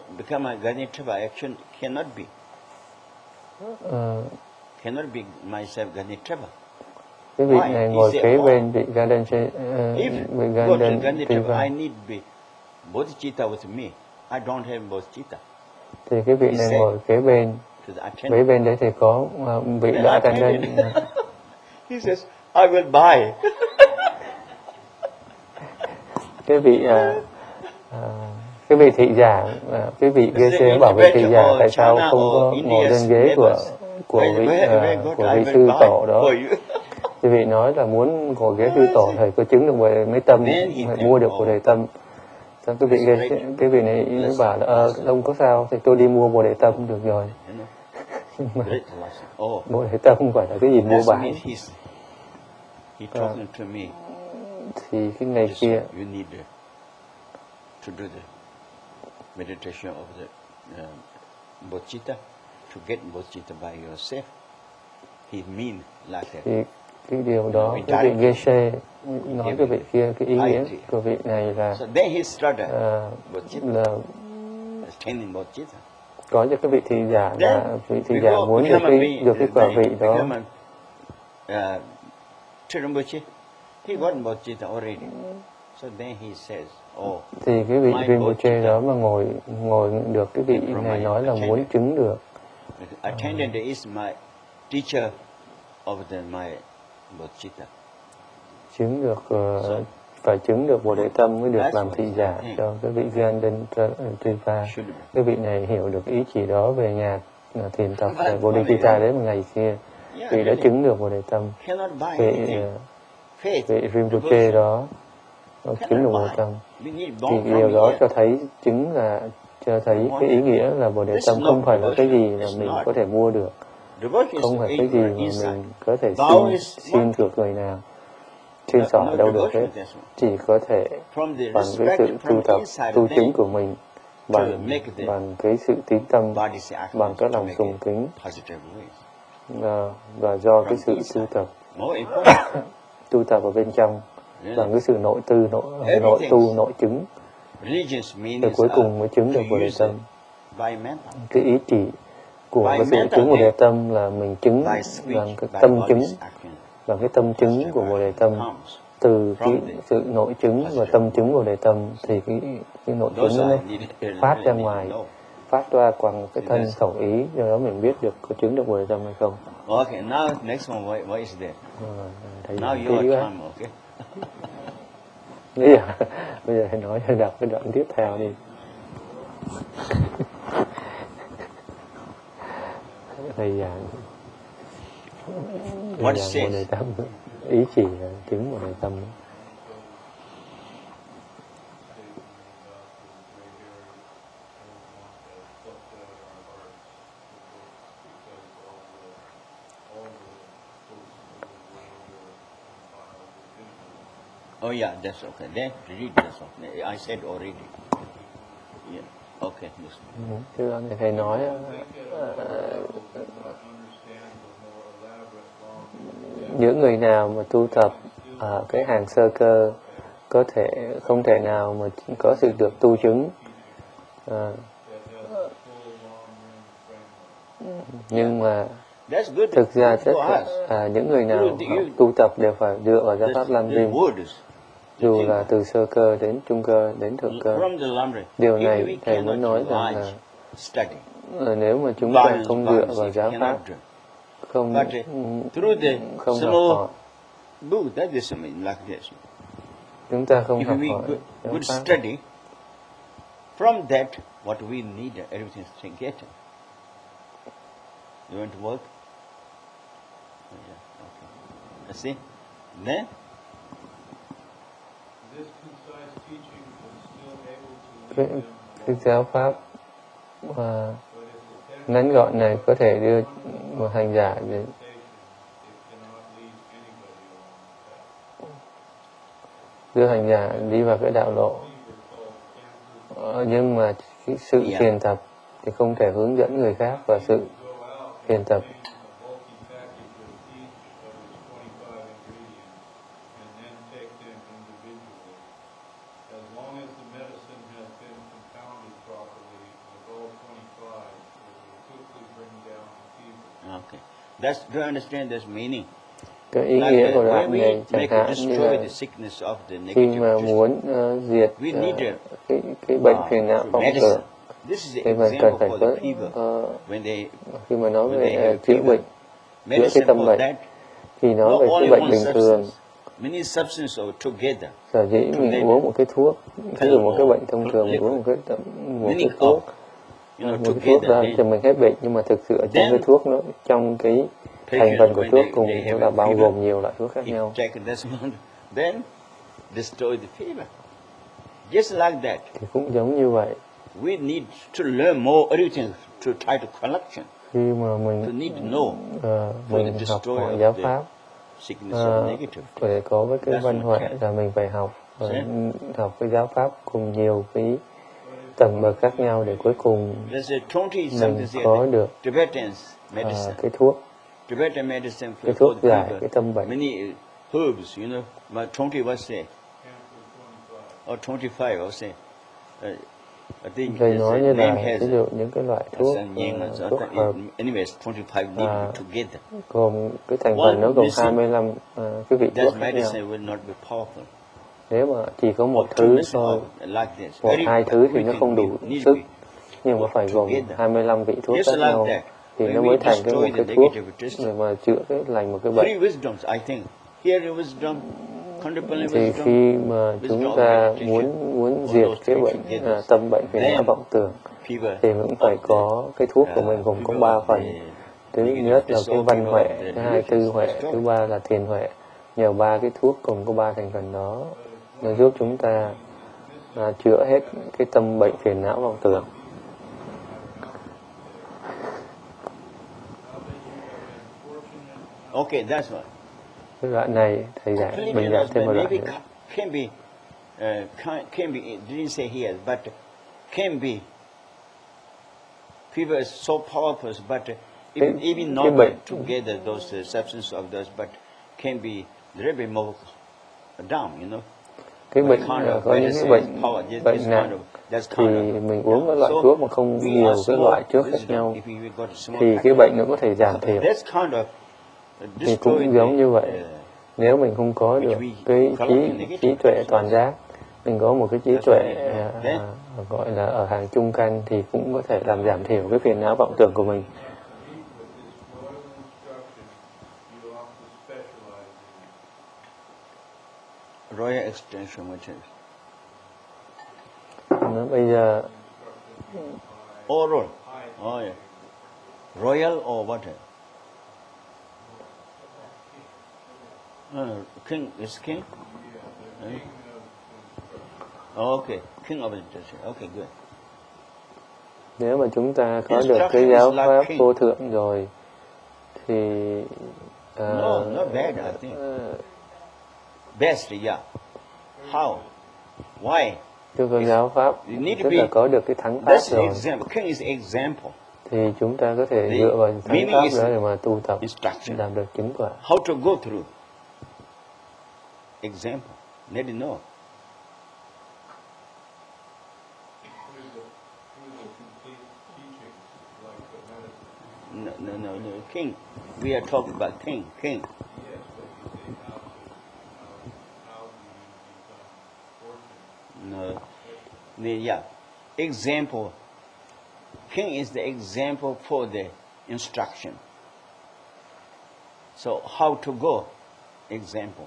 cái vị này ngồi kế bên vị Gandhentripa. Thì cái vị này ngồi kế bên, kế bên đấy thì có uh, vị đã thành lên. He says, I will buy. Cái vị uh, uh, cái vị thị giả, uh, cái vị Geshe bảo vệ thị giả tại sao không có ngồi lên ghế của của vị uh, của vị sư tổ đó. Thì vị nói là muốn ngồi ghế sư tổ thầy có chứng được về mấy tâm, mua được Bồ Đề tâm. Xong cái vị cái, cái vị này mới bảo là ờ, ông có sao thì tôi đi mua Bồ Đề tâm được rồi. Mà Bồ Đề tâm không phải là cái gì mua bán. À, thì cái ngày kia thì cái điều đó cái vị Geshe nói cái vị kia, cái ý nghĩa của vị này là uh, là có cho cái vị thị giả là vị thị giả muốn được cái được cái quả vị đó. Thì cái vị Rinpoche đó mà ngồi ngồi được cái vị này nói là muốn chứng được. Attendant is my teacher of the my bodhicitta. Chứng được uh, phải chứng được Bồ Đề tâm mới được làm thị giả cho cái vị Gandhentripa. Cái vị này hiểu được ý chỉ đó về nhà thiền tập về Bodhicitta đấy một ngày kia. Vị đã chứng được Bồ Đề tâm. Vị uh, vị Rinpoche đó chứng được Bồ Đề tâm. Thì điều đó cho thấy chứng là cho thấy cái ý nghĩa là Bồ Đề tâm không phải là cái gì mà mình có thể mua được, không phải cái gì mà mình có thể xin xin được người nào, xin xỏ ở đâu được hết, chỉ có thể bằng cái sự tu tập tu chứng của mình bằng bằng cái sự tín tâm, bằng cái lòng sùng kính, uh, và do cái sự tu tập tu tập ở bên trong, bằng cái sự nội tư nội nội tu nội chứng, rồi cuối cùng mới chứng được Bồ Đề tâm. Cái ý chỉ của cái sự chứng Bồ Đề tâm là mình chứng bằng cái tâm chứng, bằng cái tâm chứng của Bồ Đề tâm. Từ cái sự nội chứng và tâm chứng Bồ Đề tâm thì cái, cái nội chứng nó phát ra ngoài, phát ra bằng cái thân khẩu ý, do đó mình biết được có chứng được Bồ Đề tâm hay không. Okay, now next one, what, what is there? Thầy Now your time, okay? Bây giờ, bây giờ thầy nói đọc cái đoạn tiếp theo đi. Thầy giảng What is Bồ Đề tâm, ý chỉ là chứng Bồ Đề tâm. Oh yeah, that's okay. Then read this one. I said already. Yeah. Okay. Thưa ông, thầy nói uh, những người nào mà tu tập ở cái hàng sơ cơ có thể không thể nào mà có sự được tu chứng, uh, nhưng mà thực ra tất cả à, những người nào tu tập đều phải dựa vào giáo pháp Lam Rim, dù là từ sơ cơ đến trung cơ đến thượng cơ. Điều này thầy muốn nói rằng là à, nếu mà chúng ta không dựa vào giáo pháp, không không học hỏi, chúng ta không học hỏi giáo pháp. From that, what we need, everything is get. You want to work? Yeah, okay. Let's see. Then? Cái, cái giáo pháp uh, ngắn gọn này có thể đưa một hành giả đến đưa hành giả đi vào cái đạo lộ, uh, nhưng mà cái sự thiền tập thì không thể hướng dẫn người khác vào sự thiền tập. Okay. That's, do you understand this meaning? Cái ý nghĩa của đoạn này chẳng hạn như là khi mà muốn uh, diệt uh, cái, cái bệnh phiền não vọng tưởng thì mình cần phải có uh, khi mà nói về uh, chữa bệnh, chữa cái tâm bệnh thì nói về cái bệnh bình thường. Sở dĩ mình uống một cái thuốc, ví dụ một cái bệnh thông thường mình uống một cái một cái thuốc một cái thuốc ra cho mình hết bệnh, nhưng mà thực sự ở trong cái thuốc nó, trong cái thành phần của thuốc cùng nó là bao gồm nhiều loại thuốc khác nhau. Thì cũng giống như vậy. Khi mà mình uh, mình học hỏi giáo pháp uh, để có với cái văn huệ là mình phải học uh, học cái giáo pháp cùng nhiều cái tầng bậc khác nhau để cuối cùng mình có được uh, cái thuốc cái thuốc giải cái tâm bệnh. Thầy nói như là ví dụ những cái loại thuốc uh, thuốc hợp uh, gồm cái thành phần nó gồm hai mươi lăm uh, cái vị thuốc khác nhau. Nếu mà chỉ có một thứ thôi, một hai thứ thì nó không đủ sức, nhưng mà phải gồm hai mươi lăm vị thuốc khác nhau thì nó mới thành cái một cái thuốc để mà chữa cái lành một cái bệnh. Thì khi mà chúng ta muốn muốn diệt cái bệnh à, tâm bệnh phiền não vọng tưởng thì cũng phải có cái thuốc của mình gồm có ba phần. Thứ nhất là cái văn huệ, thứ hai tư huệ, thứ ba là thiền huệ. Nhờ ba cái thuốc cùng có ba thành phần đó nó giúp chúng ta à, chữa hết cái tâm bệnh phiền não vọng tưởng. Okay, that's right. Cái đoạn này thầy giảng mình giảng thêm một đoạn nữa. Can be, uh, can, can be, didn't say here, but can be fever is so powerful, but uh, cái, even, even cái not bệnh together those uh, substances of those, but can be a little bit more down, you know. cái What bệnh kind là of có những cái medicine bệnh is power? This, bệnh this nặng kind of, that's thì kind of mình uống các down. loại So thuốc mà không we nhiều are cái small loại trước khác wisdom. nhau If we got a small thì cái packet, bệnh nó có thể giảm thiểu. that's kind of Thì destroy cũng giống như vậy, the, nếu mình không có được cái trí trí tuệ toàn giác, mình có một cái trí tuệ à, gọi là ở hàng trung căn thì cũng có thể làm giảm thiểu cái phiền não vọng tưởng của mình. Royal extension, which is Nó bây giờ oral. Oh yeah. Royal or what? Uh, king is king. Uh, okay, king of instruction. Okay, good. nếu mà chúng ta có được cái giáo pháp vô thượng rồi thì uh, no, not bad. I think uh, best. Yeah. How? Why? chưa có giáo pháp, tức là có được cái thắng pháp That's rồi example. King is example. thì chúng ta có thể dựa vào thắng pháp đó để mà tu tập làm được chứng quả. How to go through? Example. Let it know. No, no, no, no. King. We are talking about king. King. No. Yeah. Example. King is the example for the instruction. So how to go? Example.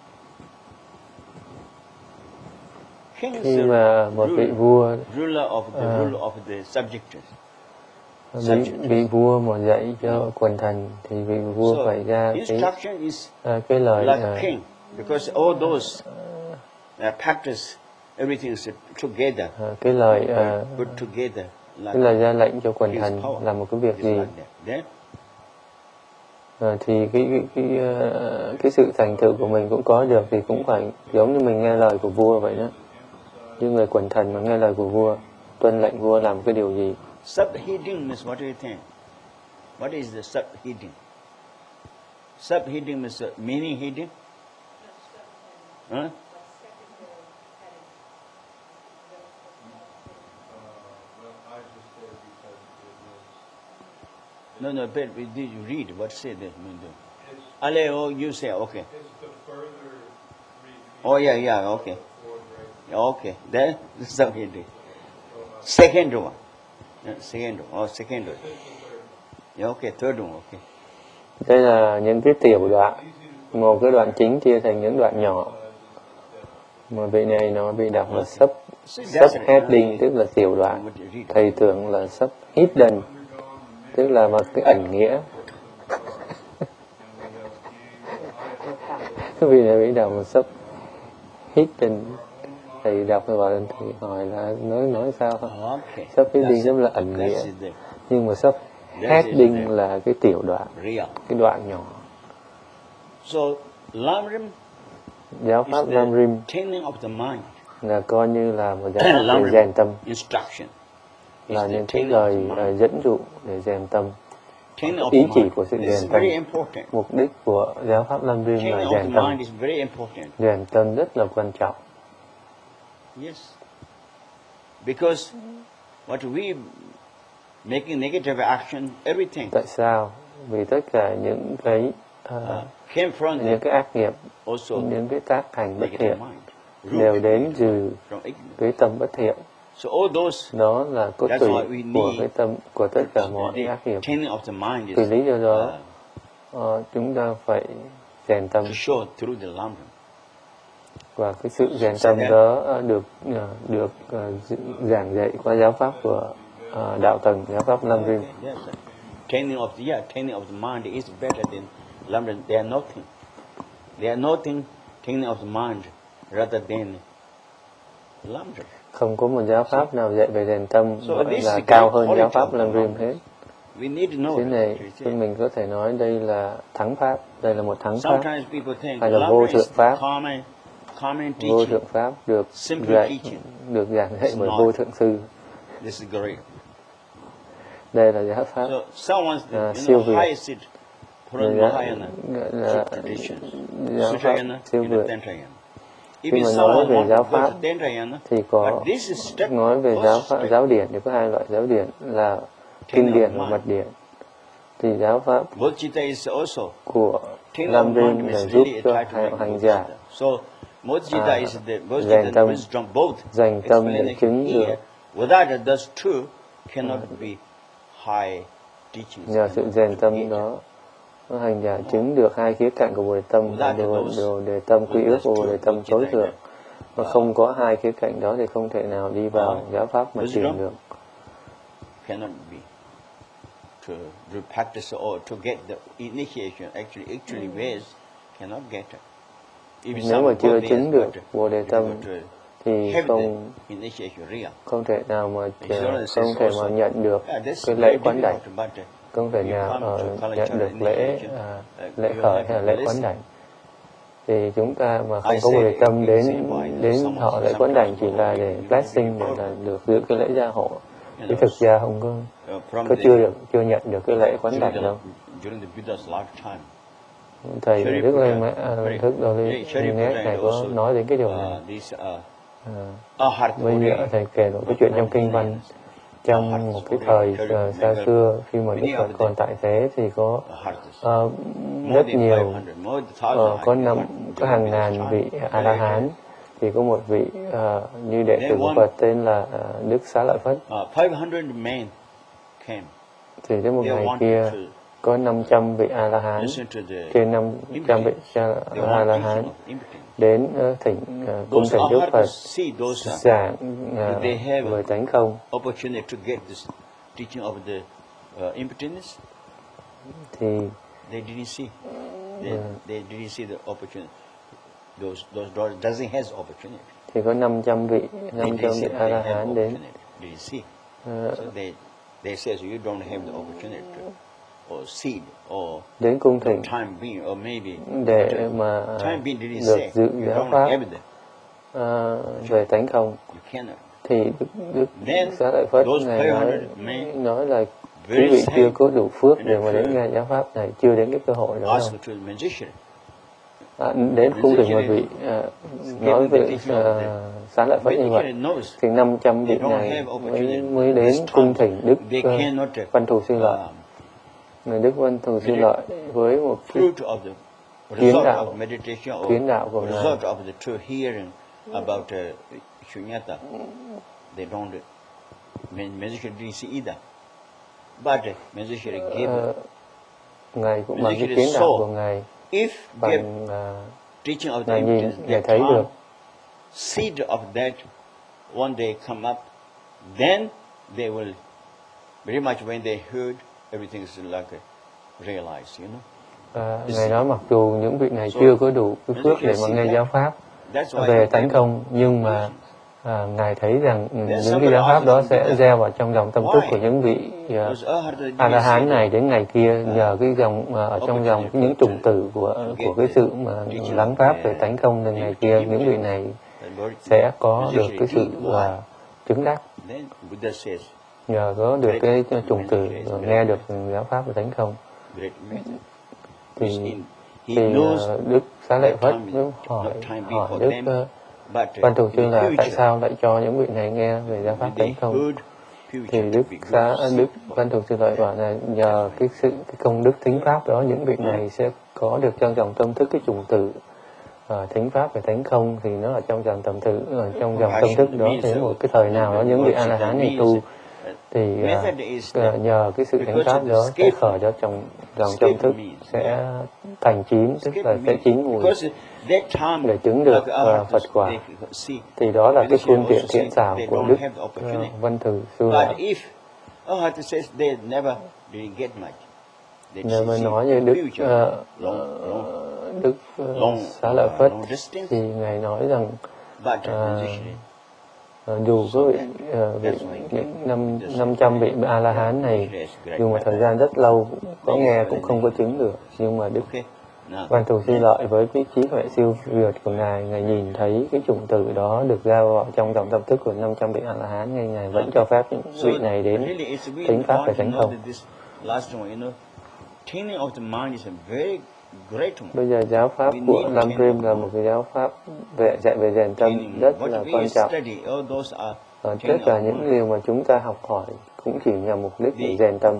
King is Khi the mà một vị ruler, vua ruler of the à, ruler of the subjects. vị, vị vua mà dạy cho quần thần thì vị vua So phải ra cái instruction is à, cái lời like à, king, because all those uh, practice everything is together, à, cái lời à, put together like cái lời ra lệnh cho quần his thần power. làm một cái việc It's gì like that. Then à, thì cái cái cái, à, cái sự thành tựu của mình cũng có được thì cũng phải giống như mình nghe lời của vua vậy đó. Như người quần thần mà nghe lời của vua, tuân lệnh vua làm cái điều gì. subheading means what do you think? What is the subheading? Subheading means uh, meaning heading? Huh? No, no, but did you read what said that? Aleo, you say, okay. Oh, yeah, yeah, okay. Okay, then subheading. Second one. Second one, oh, second one. Yeah, okay, third one, okay. Đây là những cái tiểu đoạn, một cái đoạn chính chia thành những đoạn nhỏ. Mà vị này nó bị đọc là sub subheading, tức là tiểu đoạn. Thầy tưởng là subhidden, tức là một cái ẩn nghĩa. Cái vị này bị đọc là subhidden. Thầy đọc rồi vào thì hỏi là nói nói sao không? Subheading tức là ẩn nghĩa, nhưng mà subheading là cái tiểu đoạn, cái đoạn nhỏ. So Lamrim giáo pháp Lamrim là coi như là một giáo pháp để rèn tâm, là những cái lời uh, dẫn dụ để rèn tâm, ý chỉ của sự rèn tâm. Mục đích của giáo pháp Lamrim là rèn tâm. Rèn tâm rất là quan trọng. Yes, because what we making negative action, everything. Tại sao? Vì tất cả những cái uh, uh, những cái ác nghiệp, also những cái tác hành bất thiện đều đến từ cái tâm bất thiện. So all those, đó là cốt tủy của cái tâm của tất cả mọi ác nghiệp. Vì lý do đó uh, chúng ta phải rèn tâm. Và cái sự rèn tâm đó được uh, được uh, giảng dạy qua giáo pháp của uh, đạo tầng, giáo pháp Lamrim. Training of the yeah, training of the mind is better than Lamrim. They are nothing. They are nothing. Training of the mind rather than Lamrim. Không có một giáo pháp nào dạy về rèn tâm so là cao hơn giáo pháp Lamrim hết. Thế này, chúng mình có thể nói đây là thắng pháp, đây là một thắng pháp, hay là vô thượng pháp. Vô thượng pháp được dạy, được giảng dạy bởi vô thượng sư. Đây là giáo pháp So someone's the, à, you siêu know, việt. highest it, Puran Giáo, Mahayana, gọi là tradition, giáo pháp Sutrayana, siêu and the việt. Tantrayana. Khi If mà it's nói someone về want giáo to go pháp to Tantrayana, thì có but this is step, nói về first giáo pháp, step. giáo điển thì có hai loại giáo điển là kinh điển và mật điển. Thì giáo pháp Bodhicitta is also của King of Lam mind Rin là is giúp really cho try to hành, make hành giả Bodhicitta. So Bodhicitta à, is the dành Bodhicitta tâm wisdom both. dành tâm để Explanation chứng here, được. without it, those two cannot be high teachings. Nhờ sự cannot rèn be tâm created. đó, hành giả chứng được hai khía cạnh của Bồ Đề Tâm là đồ, đồ Đề Tâm quy ước và Bồ Đề Tâm tối thượng. Và không có hai khía cạnh đó thì không thể nào đi vào giáo pháp mà tìm được. Cannot be to, to practice or to get the initiation. Actually, actually, ways cannot get it. If Nếu mà someone chưa go there, chứng được but Bồ Đề if Tâm you go to thì have không the initiation real. không thể nào mà It's không thể mà nhận được Yeah, that's cái very lễ quán đảnh, difficult, but, uh, không thể you nào come ờ, to college nhận được and lễ initiation, à, uh, lễ you khởi have hay là to lễ listen. quán đảnh. Thì chúng ta mà không I có Bồ said Đề it, Tâm you đến see why there's đến some- họ lễ some quán đảnh chỉ people là who để you- blessing, để you- là được giữ cái lễ gia hộ. You Chứ know, thực ra không có uh, from có the- chưa được chưa nhận được cái lễ quán during đảnh the- đâu. during the Buddha's lifetime. Thầy Shariputra, Đức Lê Mã very- Thức Đô very Lý Shariputra Nét này and có also, nói đến cái điều này. uh, this, uh, À, Ahartha bây giờ Ori, thầy kể một cái chuyện trong kinh văn. Trong một cái thời uh, xa xưa, khi mà Đức Phật còn tại thế thì có Aharthas. uh, More rất than nhiều five hundred, more than thousand, uh, có I năm cannot có hàng remember ngàn this vị time. A La Hán, thì có một vị uh, như đệ tử của Phật tên là uh, Đức Xá Lợi Phất. Uh, five hundred men came. Thì đến một They ngày wanted kia to có năm trăm vị A La Hán, listen to the trên năm trăm vị They A want La teaching Hán of impotence. đến uh, thỉnh uh, cung Those thỉnh Đức Phật Aharthas see those uh, giảng they have uh, về tánh không. opportunity to get this teaching of the uh, impotence. Thì They didn't see. They, Yeah. they didn't see the opportunity. Those those daughters doesn't has opportunity. thì có năm trăm vị They, năm they trăm vị said A they La have Hán đến. opportunity. They didn't see. uh, So they they says you don't have the opportunity to, or seed or đến cung the thỉnh time being or maybe để mà time being didn't được say dự you giáo don't pháp have the uh, về tánh không. you cannot. Thì Đức, Đức Then Xá Lợi Phất those này nói, five hundred men nói là quý very vị sad chưa có đủ phước and để mà đến afraid. nghe giáo pháp này, chưa đến cái cơ hội đó đâu. Ask to the magician. À, đến cung thỉnh một vị uh, nói về uh, Xá Lợi Phất như vậy, Magician knows thì năm trăm vị they don't này have mới, opportunity. mới đến This cung time thỉnh Đức they uh, cannot Văn Thù Sư Lợi. um, Người Đức Văn Thù Sư Lợi với một cái fruit of the kiến result đạo, of meditation or kiến đạo của Ngài. result of the true hearing about uh, shunyata. They don't. man- Magician didn't see either. But uh, magician gave. uh, Ngài cũng bằng cái Magician kiến đạo saw của Ngài, if give bằng uh, teaching of the Ngài nhìn, impotence, Ngài that thấy time, được. seed of that one day come up, then they will very much when they heard everything is like uh, realized, you know. À, Ngài nói mặc dù những vị này chưa có đủ cái phước để mà nghe giáo pháp That's why về he tánh gave không, nhưng mà à, Ngài thấy rằng ừ, There's những cái somebody giáo pháp đó asking sẽ Buddha, gieo vào trong dòng tâm thức why? của những vị à, Those Aharthas didn't A La Hán see này that. đến ngày kia, nhờ cái dòng à, ở trong dòng những chủng tử của của cái sự mà lắng pháp về tánh không, nên ngày kia những vị này And Lord- sẽ có được cái sự Why? à, chứng đắc, Then Buddha says, nhờ có được cái chủng tử rồi nghe được giáo pháp về tánh không. great method. Thì Which in- he thì knows à, Đức Xá Lợi that Phất time is mới not hỏi time being hỏi for Đức them, uh, but uh, Văn Thù Sư in là the tại future, sao lại cho những vị này nghe về giáo pháp when they tánh không. heard, future Thì to Đức be good Xá seed Đức for Văn Thù Sư lợi bảo là nhờ cái sự cái công đức thính pháp đó, những vị này sẽ có được trong dòng tâm thức cái chủng tử uh, thính pháp về tánh không, thì nó ở trong dòng tâm thức, ở trong dòng tâm thức đó, thì một cái thời nào đó những vị A La Hán này tu thì uh, uh, nhờ cái sự thánh pháp đó sẽ khởi cho trong dòng tâm thức, sẽ thành chín, tức là sẽ chín mùi để chứng được uh, Phật quả. Thì đó là cái phương tiện thiện xảo của Đức uh, Văn Thù Sư Lợi. Nếu mà nói như Đức uh, Đức uh, Xá Lợi Phất thì Ngài nói rằng uh, Uh, dù có vị, uh, vị những năm năm trăm vị A La Hán này dùng một thời gian rất lâu, có nghe cũng không có chứng được, nhưng mà Đức Văn thù xin lợi với cái trí huệ siêu việt của Ngài, Ngài nhìn thấy cái chủng tử đó được giao vào trong dòng tâm thức của năm trăm vị A-la-hán, Ngài, Ngài vẫn cho phép những vị này đến tính pháp về chánh không. Bây giờ giáo pháp của Lam Rim là một cái giáo pháp về dạy về rèn tâm rất là quan trọng. Và tất cả những điều mà chúng ta học hỏi cũng chỉ nhằm mục đích để rèn tâm.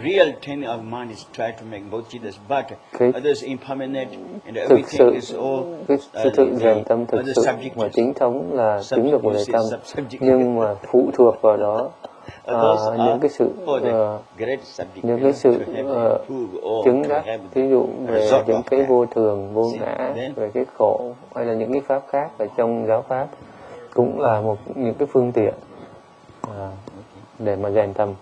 Cái thực sự, cái sự tự rèn tâm thực sự mà chính thống là chứng được Bồ Đề Tâm, nhưng mà phụ thuộc vào đó à, những cái sự uh, những cái sự uh, chứng đắc, ví dụ về những cái vô thường, vô ngã, về cái khổ, hay là những cái pháp khác ở trong giáo pháp cũng là một những cái phương tiện à, để mà rèn tâm.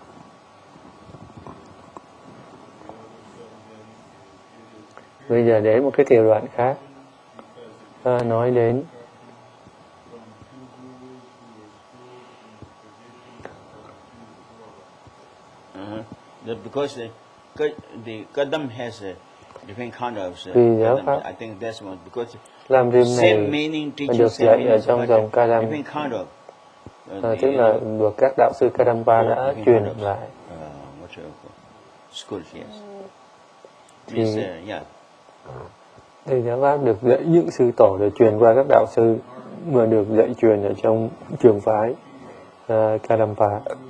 Bây giờ đến một cái tiểu đoạn khác à, nói đến uh-huh. Because the, the Kadam has a different kind of uh, vì giáo pháp I think that's one because Lam Rim này được dạy ở trong dòng Kadam, à, tức là được các đạo sư Kadampa đã truyền lại. Thì thì giáo pháp được dạy những sư tổ được truyền qua các đạo sư mà được dạy truyền ở trong trường phái uh, Kadampa.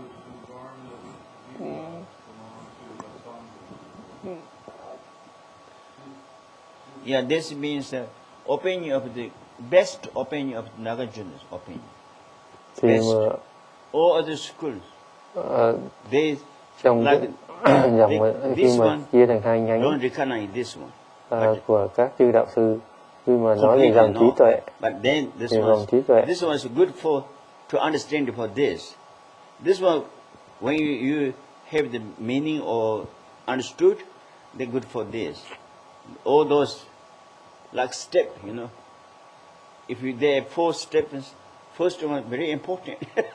Yeah, this means uh, opinion of the best opinion of Nagarjuna's opinion. Thì mà all other schools, uh, they trong like dòng khi mà chia thành hai nhánh don't recognize this one. Uh, của các chư đạo sư, khi mà nói về dòng trí tuệ, but then this thì dòng trí was tuệ this was good for to understand for this. This one, when you, you have the meaning or understood, they're good for this. All those like step, you know. If you there are four steps, first one very important.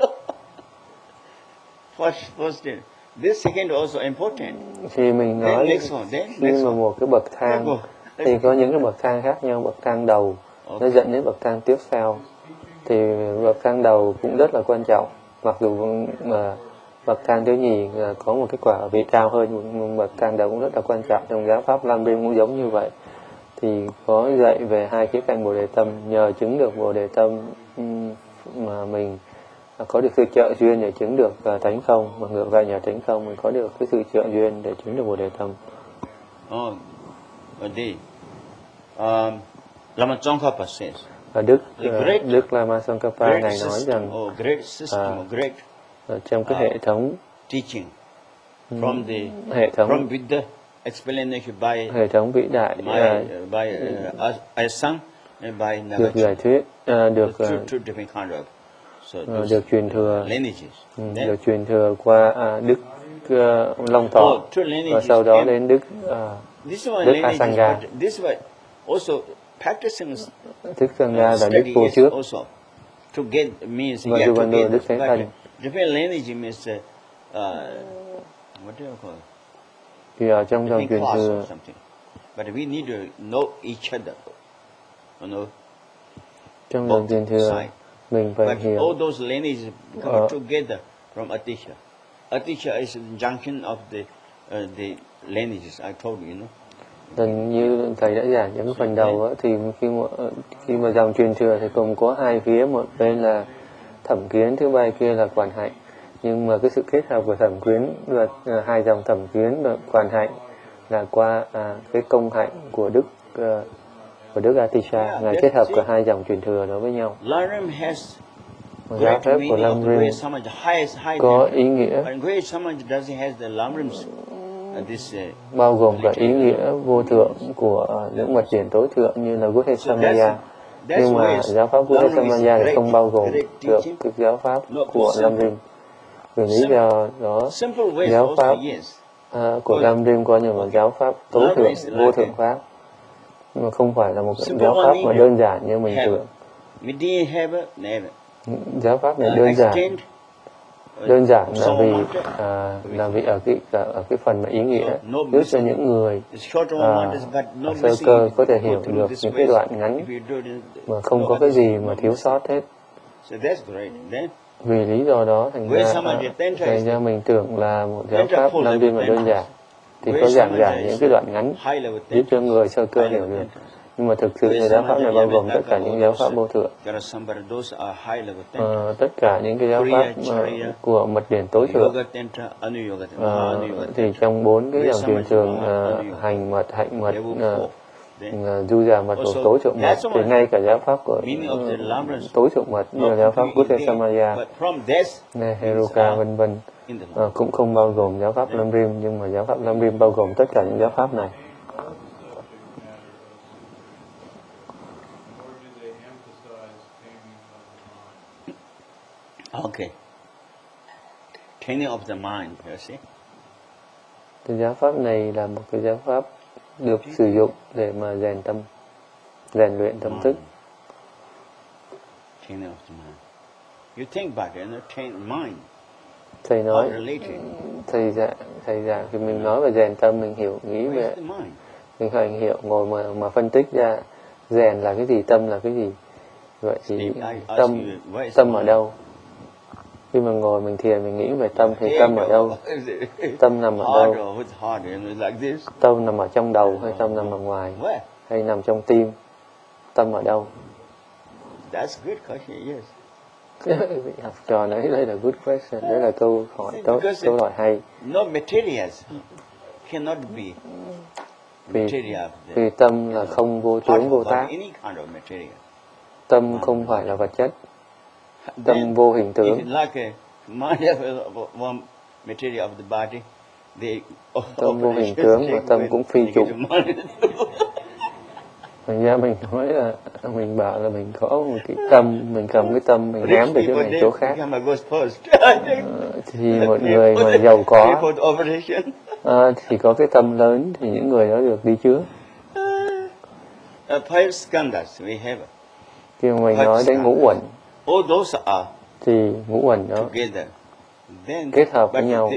first, first step. This second also important. Khi mình nói next one, then, khi next mà one. một cái bậc thang thì có những cái bậc thang khác nhau. Bậc thang đầu okay. nó dẫn đến bậc thang tiếp theo, thì bậc thang đầu cũng rất là quan trọng. Mặc dù mà bậc thang thứ nhì có một cái quả vị cao hơn, nhưng bậc thang đầu cũng rất là quan trọng. Trong giáo pháp Lam Rim cũng giống như vậy. Thì có dạy về hai khía cạnh Bồ Đề Tâm, nhờ chứng được Bồ Đề Tâm mà mình có được sự trợ duyên để chứng được uh, tánh không, mà ngược lại nhờ tánh không mình có được cái sự trợ duyên để chứng được Bồ Đề Tâm. Oh, đi. Um, Lama Tsongkhapa says. Và Đức uh, Đức Lama Tsongkhapa ngài nói rằng oh, great system, uh, great, trong cái uh, hệ thống teaching from the hệ thống from with the explanation by hệ thống vĩ đại my, uh, by uh, Asang and by được giải thuyết uh, được uh, two, two different kind of so uh, được truyền thừa um, được truyền thừa qua uh, Đức uh, Long Thọ oh, và sau đó đến Đức uh, Đức Asanga. This way also practicing Đức Asanga là Đức Vô Trước to get means và yeah, to get Đức Thế Thân. Different lineage means uh, what do you call it? Thì ở trong dòng truyền thừa, but we need to know each other, you know. Trong dòng truyền thừa, mình phải but hiểu. all those lineages come uh, together from Atisha. Atisha is the junction of the uh, the lineages. I told you, you know. Gần như thầy đã giảng những phần đầu đó, thì khi mà khi mà dòng truyền thừa thì cùng có hai phía, một bên là thẩm kiến, thứ ba kia là quản hạnh. Nhưng mà cái sự kết hợp của thẩm quyến và uh, hai dòng thẩm quyến và quản hạnh là qua uh, cái công hạnh của đức uh, của đức Atisha, là kết hợp của hai dòng truyền thừa đó với nhau. Giáo pháp của Lam Rim có ý nghĩa bao gồm cả ý nghĩa vô thượng của những mật điển tối thượng như là Guhe Samaya, nhưng mà giáo pháp Guhe Samaya thì không bao gồm được cái giáo pháp của Lam Rim. Vì lý do đó, giáo pháp uh, của Lam Rim coi như một giáo pháp tối thượng, vô thượng pháp, mà không phải là một giáo pháp mà đơn giản như mình tưởng. Giáo pháp này đơn giản, Đơn giản là vì à, là vì ở cái ở cái phần mà ý nghĩa giúp cho những người à, sơ cơ có thể hiểu được những cái đoạn ngắn mà không có cái gì mà thiếu sót hết. Vì lý do đó thành ra à, thành ra mình tưởng là một giáo pháp năm viên và đơn giản thì có giảng giải những cái đoạn ngắn giúp cho người sơ cơ hiểu được. Nhưng mà thực sự thì giáo pháp này bao gồm tất cả những giáo pháp vô thượng, à, tất cả những cái giáo pháp uh, của mật điển tối thượng. À, thì trong bốn cái dòng truyền trường uh, hành mật, hạnh mật, uh, uh, du già mật, của tối thượng mật, thì ngay cả giáo pháp của uh, tối thượng mật như là giáo pháp Buddha Samaya, Heruka vân vân uh, cũng không bao gồm giáo pháp Lam Rim, nhưng mà giáo pháp Lam Rim bao gồm tất cả những giáo pháp này. Okay. Training of the mind, you see. Cái giáo pháp này là một cái giáo pháp được sử dụng để mà rèn tâm, rèn luyện tâm thức. Training of the mind. You think back, you know, train mind. Thầy nói, thầy dạ, thầy dạ, khi mình nói về rèn tâm, mình hiểu, nghĩ về, mình phải hiểu, ngồi mà mà phân tích ra, rèn là cái gì, tâm là cái gì. Vậy thì tâm, tâm ở đâu? Khi mà ngồi mình thiền, mình nghĩ về tâm thì tâm ở đâu? Tâm nằm ở đâu? Tâm nằm ở trong đầu hay tâm nằm ở ngoài? Hay nằm trong tim? Tâm ở đâu? Vị học trò nói đây là good question, đấy là câu hỏi tốt, câu hỏi hay. Vì, vì tâm là không vô tướng vô tác. Tâm không phải là vật chất. Tâm vô hình tướng. Tâm vô hình tướng và tâm cũng phi trụ. Thành ra mình nói là mình bảo là mình có một cái tâm, mình cầm cái tâm mình ném về chỗ này chỗ khác. À, thì một người mà giàu có à, thì có cái tâm lớn thì những người đó được đi trước. Khi mà mình nói đến ngũ uẩn thì ngũ uẩn đó kết hợp với nhau.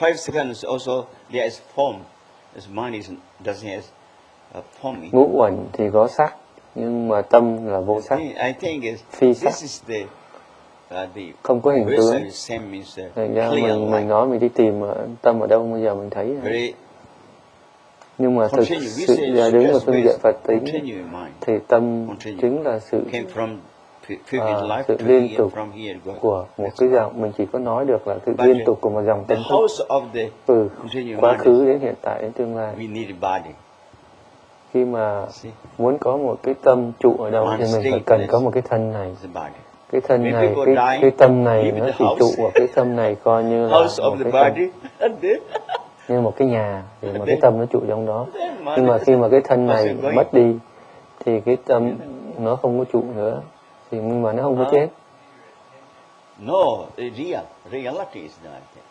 Ngũ uẩn thì có sắc, nhưng mà tâm là vô sắc, phi sắc, không có hình tướng. Thành ra mình mình nói mình đi tìm tâm ở đâu bây giờ mình thấy rồi. Nhưng mà thực sự ra đứng ở phương diện Phật tính thì tâm chính là sự à, sự liên tục của một cái dòng. Mình chỉ có nói được là sự liên tục của một dòng tâm thức từ quá khứ đến hiện tại đến tương lai. Khi mà muốn có một cái tâm trụ ở đâu thì mình phải cần có một cái thân này. Cái thân này, cái, cái tâm này nó chỉ trụ ở cái tâm này, coi như là một cái thân, như một cái nhà thì mà cái tâm nó trụ trong đó. Nhưng mà khi mà cái thân này mất đi thì cái tâm nó không có trụ nữa, thì nhưng mà nó không có chết. No, real, reality is not that.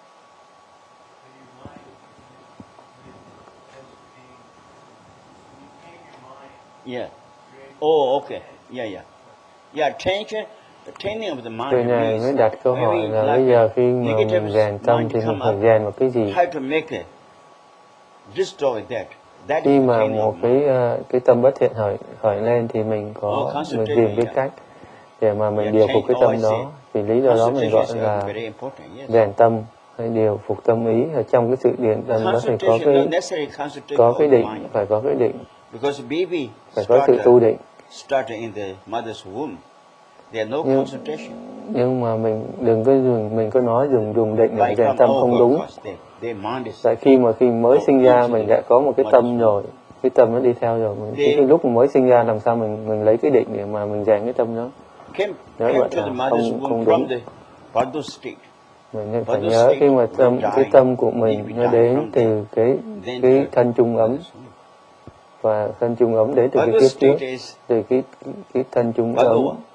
Yeah. Oh, okay. Yeah, yeah. Yeah, change, the training of the mind. Từ này mới đặt câu hỏi là bây giờ khi mà mình rèn tâm thì mình phải rèn một cái gì? Khi mà một cái cái tâm bất thiện khởi khởi lên thì mình có mình tìm cái cách để mà mình điều phục cái tâm đó. Vì lý do đó mình gọi là rèn tâm hay điều phục tâm ý. Ở trong cái sự điền tâm đó thì có cái có cái định, phải có cái định, phải có sự tu định. Nhưng, nhưng mà mình đừng có dùng mình có nói dùng dùng định để rèn tâm không đúng. Tại khi mà khi mới sinh ra mình đã có một cái tâm rồi, cái tâm nó đi theo rồi. Mình, cái, cái lúc mình mới sinh ra làm sao mình mình lấy cái định để mà mình rèn cái tâm đó. Nói vậy là không không đúng. Mình phải nhớ khi mà tâm cái tâm của mình nó đến từ cái cái thân trung ấm, và thân trung ấm đến từ cái kiếp trước, từ cái cái thân trung ấm.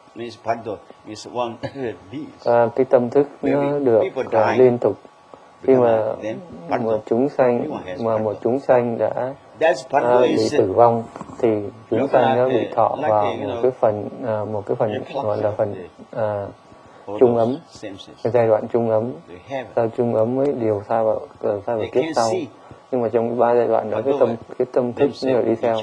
À, cái tâm thức nó được uh, liên tục. Khi mà một chúng sanh mà một chúng sanh đã uh, bị tử vong thì chúng sanh nó bị thọ vào một cái phần uh, một cái phần gọi là phần uh, trung ấm, cái giai đoạn trung ấm, sau trung ấm mới điều xa vào xa vào kiếp sau. Nhưng mà trong ba giai đoạn đó cái tâm cái tâm thức như là đi theo.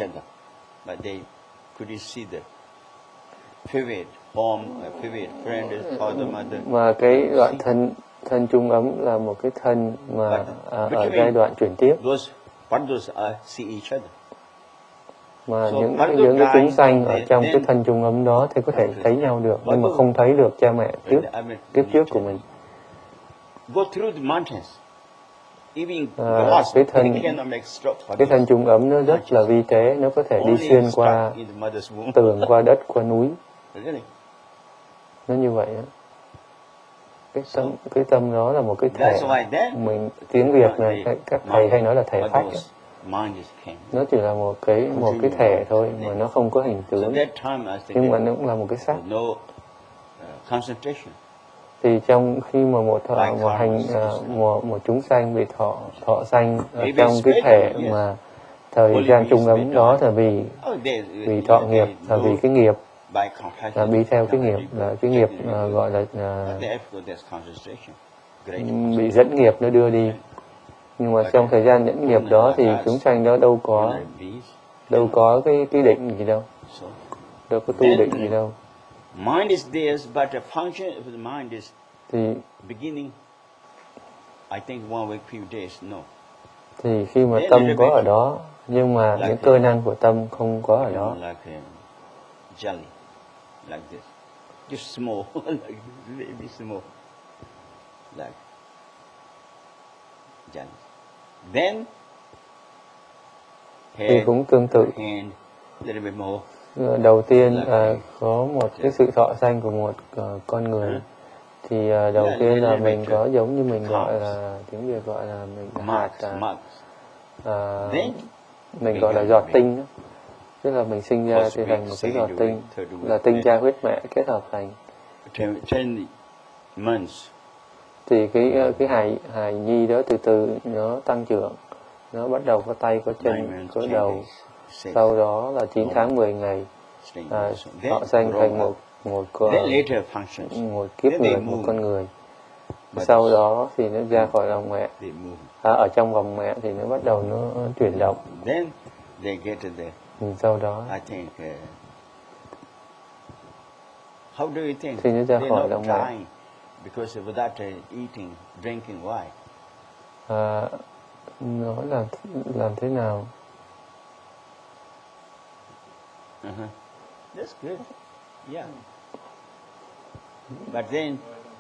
Mà cái đoạn thân thân trung ấm là một cái thân mà à, ở giai đoạn chuyển tiếp. Mà những cái, những cái chúng sanh ở trong cái thân trung ấm đó thì có thể thấy nhau được, nhưng mà không thấy được cha mẹ trước kiếp trước của mình. À, cái thân cái thân trung ấm nó rất là vi tế, nó có thể đi xuyên qua tường, qua đất, qua núi. Nó như vậy đó. Cái tâm cái tâm đó là một cái thể, mình tiếng Việt này các thầy hay nói là thể phách. Nó chỉ là một cái một cái thể thôi mà nó không có hình tướng, nhưng mà nó cũng là một cái sắc. Thì trong khi mà một thọ một hành một một chúng sanh bị thọ thọ sanh ở trong cái thể mà thời gian trung ấm đó là vì vì thọ nghiệp, là vì cái nghiệp, là bị theo cái nghiệp, là cái nghiệp uh, gọi là uh, bị dẫn nghiệp nó đưa đi. Nhưng mà trong thời gian dẫn nghiệp đó thì chúng sanh đó đâu có đâu có cái cái định gì đâu, đâu có tu định gì đâu. Thì thì khi mà tâm có ở đó, nhưng mà những cơ năng của tâm không có ở đó. Like this, just small, like really small, like jelly. Then head, thì cũng tương tự. hand, little bit more. Đầu tiên uh, có một cái sự thọ sanh của một uh, con người. Thì uh, đầu tiên là mình có giống như mình gọi là tiếng Việt gọi là mình hạt uh, uh, mình gọi là giọt tinh đó. Tức là mình sinh ra thì thành một cái giọt tinh, là tinh cha huyết mẹ kết hợp thành. Thì cái cái hài hài nhi đó từ từ nó tăng trưởng, nó bắt đầu có tay, có chân, có đầu. Sau đó là chín tháng mười ngày à, họ sanh thành một một con một kiếp người, một con người. Sau đó thì nó ra khỏi lòng mẹ, à, ở trong vòng mẹ thì nó bắt đầu nó chuyển động. Sau đó thì nó ra khỏi lòng mẹ. À, nó là làm thế nào? Uh-huh. That's good. Yeah. But then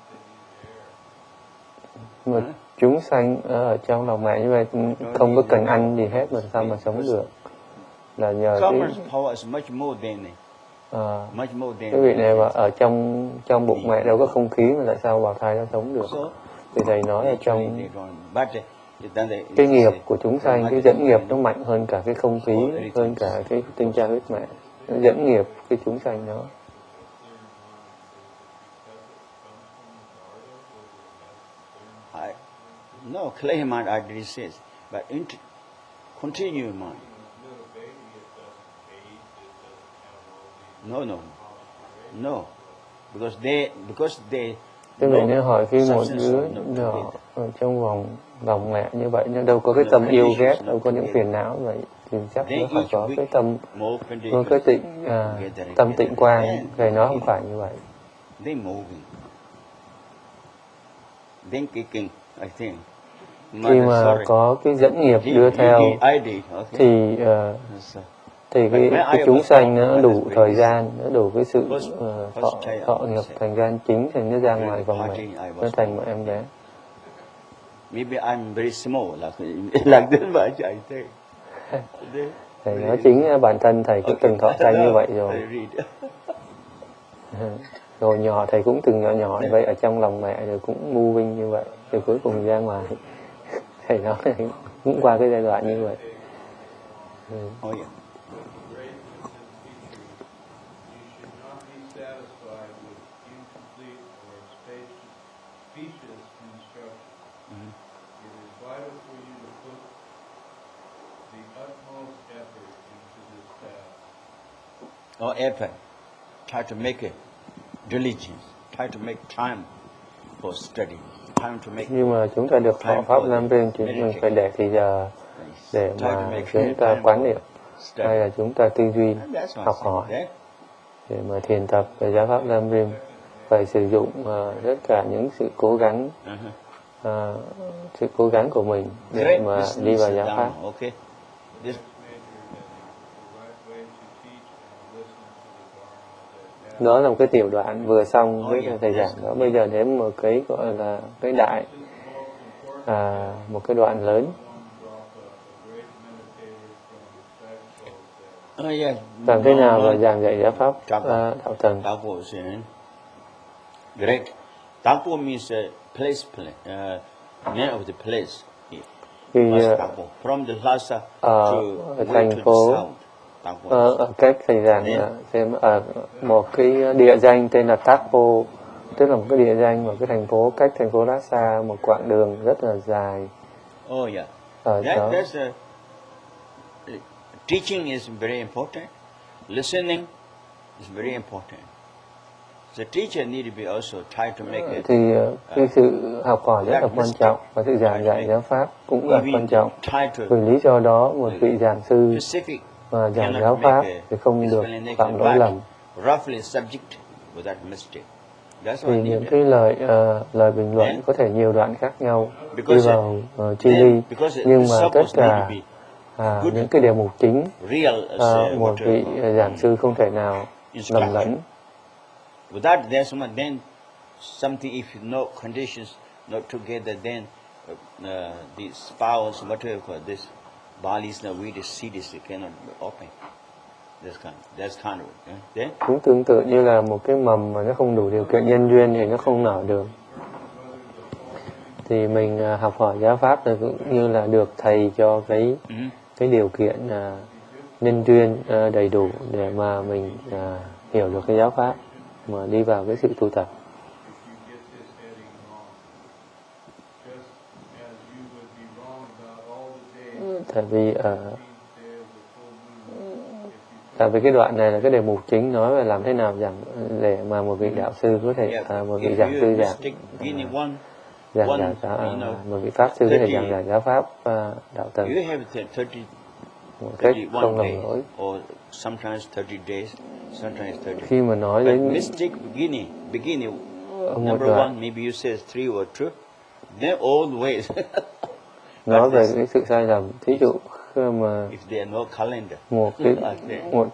một huh? chúng sanh ở trong lòng mẹ như vậy không có cần ăn gì hết mà sao mà sống được? Là nhờ cái à, cái vị này mà ở trong trong bụng mẹ đâu có không khí mà tại sao bào thai nó sống được? Thì thầy nói là trong cái nghiệp của chúng sanh, cái dẫn nghiệp nó mạnh hơn cả cái không khí, hơn cả cái tinh cha huyết mẹ. Nó dẫn nghiệp cái chúng sanh đó. I, no, clay mind I did say, but int- continue mind. No, no, no, because they, because they. Thế vậy nên hỏi khi một đứa nhỏ ở trong vòng lòng mẹ như vậy, nó đâu có cái tâm yêu ghét, đâu có những phiền não vậy, thì chắc nó phải có cái tâm, có cái tịnh, à, tâm tịnh quang. Thầy nói không phải như vậy. Khi mà có cái dẫn nghiệp đưa theo, thì uh, thì cái, cái chúng sanh nó đủ thời gian, nó đủ cái sự uh, thọ, thọ nghiệp thành gian chính, thì nó ra ngoài vòng mẹ, nó thành một em bé. Maybe I'm very small, like, like this, but I think. Thầy nói chính bản thân thầy cũng từng thọ sanh như vậy rồi. Rồi nhỏ thầy cũng từng nhỏ nhỏ như vậy ở trong lòng mẹ, rồi cũng ngu vinh như vậy, rồi cuối cùng ra ngoài. Thầy nói cũng qua cái giai đoạn như vậy. Ừ. Oh, yeah. Or effort, try to make it diligence. try to make time for study, time to make. Nhưng mà chúng ta được thọ pháp Lam Rim, chúng mình phải để thì giờ để mà chúng ta quán niệm, hay là chúng ta tư duy, học hỏi. Để mà thiền tập về giáo pháp Lam Rim phải sử dụng uh, tất cả những sự cố gắng, uh, sự cố gắng của mình để mà đi vào giáo pháp. Đó là một cái tiểu đoạn vừa xong với thầy giảng đó. Bây giờ đến một cái gọi là cái đại, à, một cái đoạn lớn. Làm thế nào và giảng dạy giáo pháp uh, đạo thần? Great. Tapo means uh, place, uh, name of the place. Thì uh, from the Lhasa to thành phố ở uh, cách thầy giảng uh, xem ở uh, một cái địa danh tên là Tapo, tức là một cái địa danh một cái thành phố cách thành phố Lhasa một quãng đường rất là dài. Oh yeah. Ở That, đó. That's a, uh, teaching is very important. Listening is very important. The teacher need to be also try to make it. Thì uh, cái sự học hỏi rất là quan trọng và sự giảng dạy giáo pháp cũng là quan trọng. Vì lý do đó một vị giảng sư mà giảng giáo pháp thì không được phạm lỗi lầm. Thì những cái lời uh, lời bình luận có thể nhiều đoạn khác nhau đi vào uh, chi ly, nhưng mà tất cả à, những cái đề mục chính uh, một vị giảng sư không thể nào lầm lẫn. Without that, someone then something if no conditions not together, then uh, uh, the spouse whatever this Bali's now we just see this it cannot open. That's kind that's kind of it. Yeah? Cũng tương tự như là một cái mầm mà nó không đủ điều kiện nhân duyên thì nó không nở được. Thì mình uh, học hỏi giáo pháp là cũng như là được thầy cho cái mm-hmm. cái điều kiện uh, nhân duyên uh, đầy đủ để mà mình uh, hiểu được cái giáo pháp, mà đi vào cái sự tu tập. Tại vì uh, tại vì cái đoạn này là cái đề mục chính nói về làm thế nào giảng để mà một vị đạo sư có thể uh, một vị giảng sư giảng uh, giảng giải uh, một vị pháp sư có thể giảng giải giáo pháp uh, đạo thần một cách không lầm lỗi. Khi mà nói đến một đoạn nói về cái sự sai lầm, thí dụ mà một cái một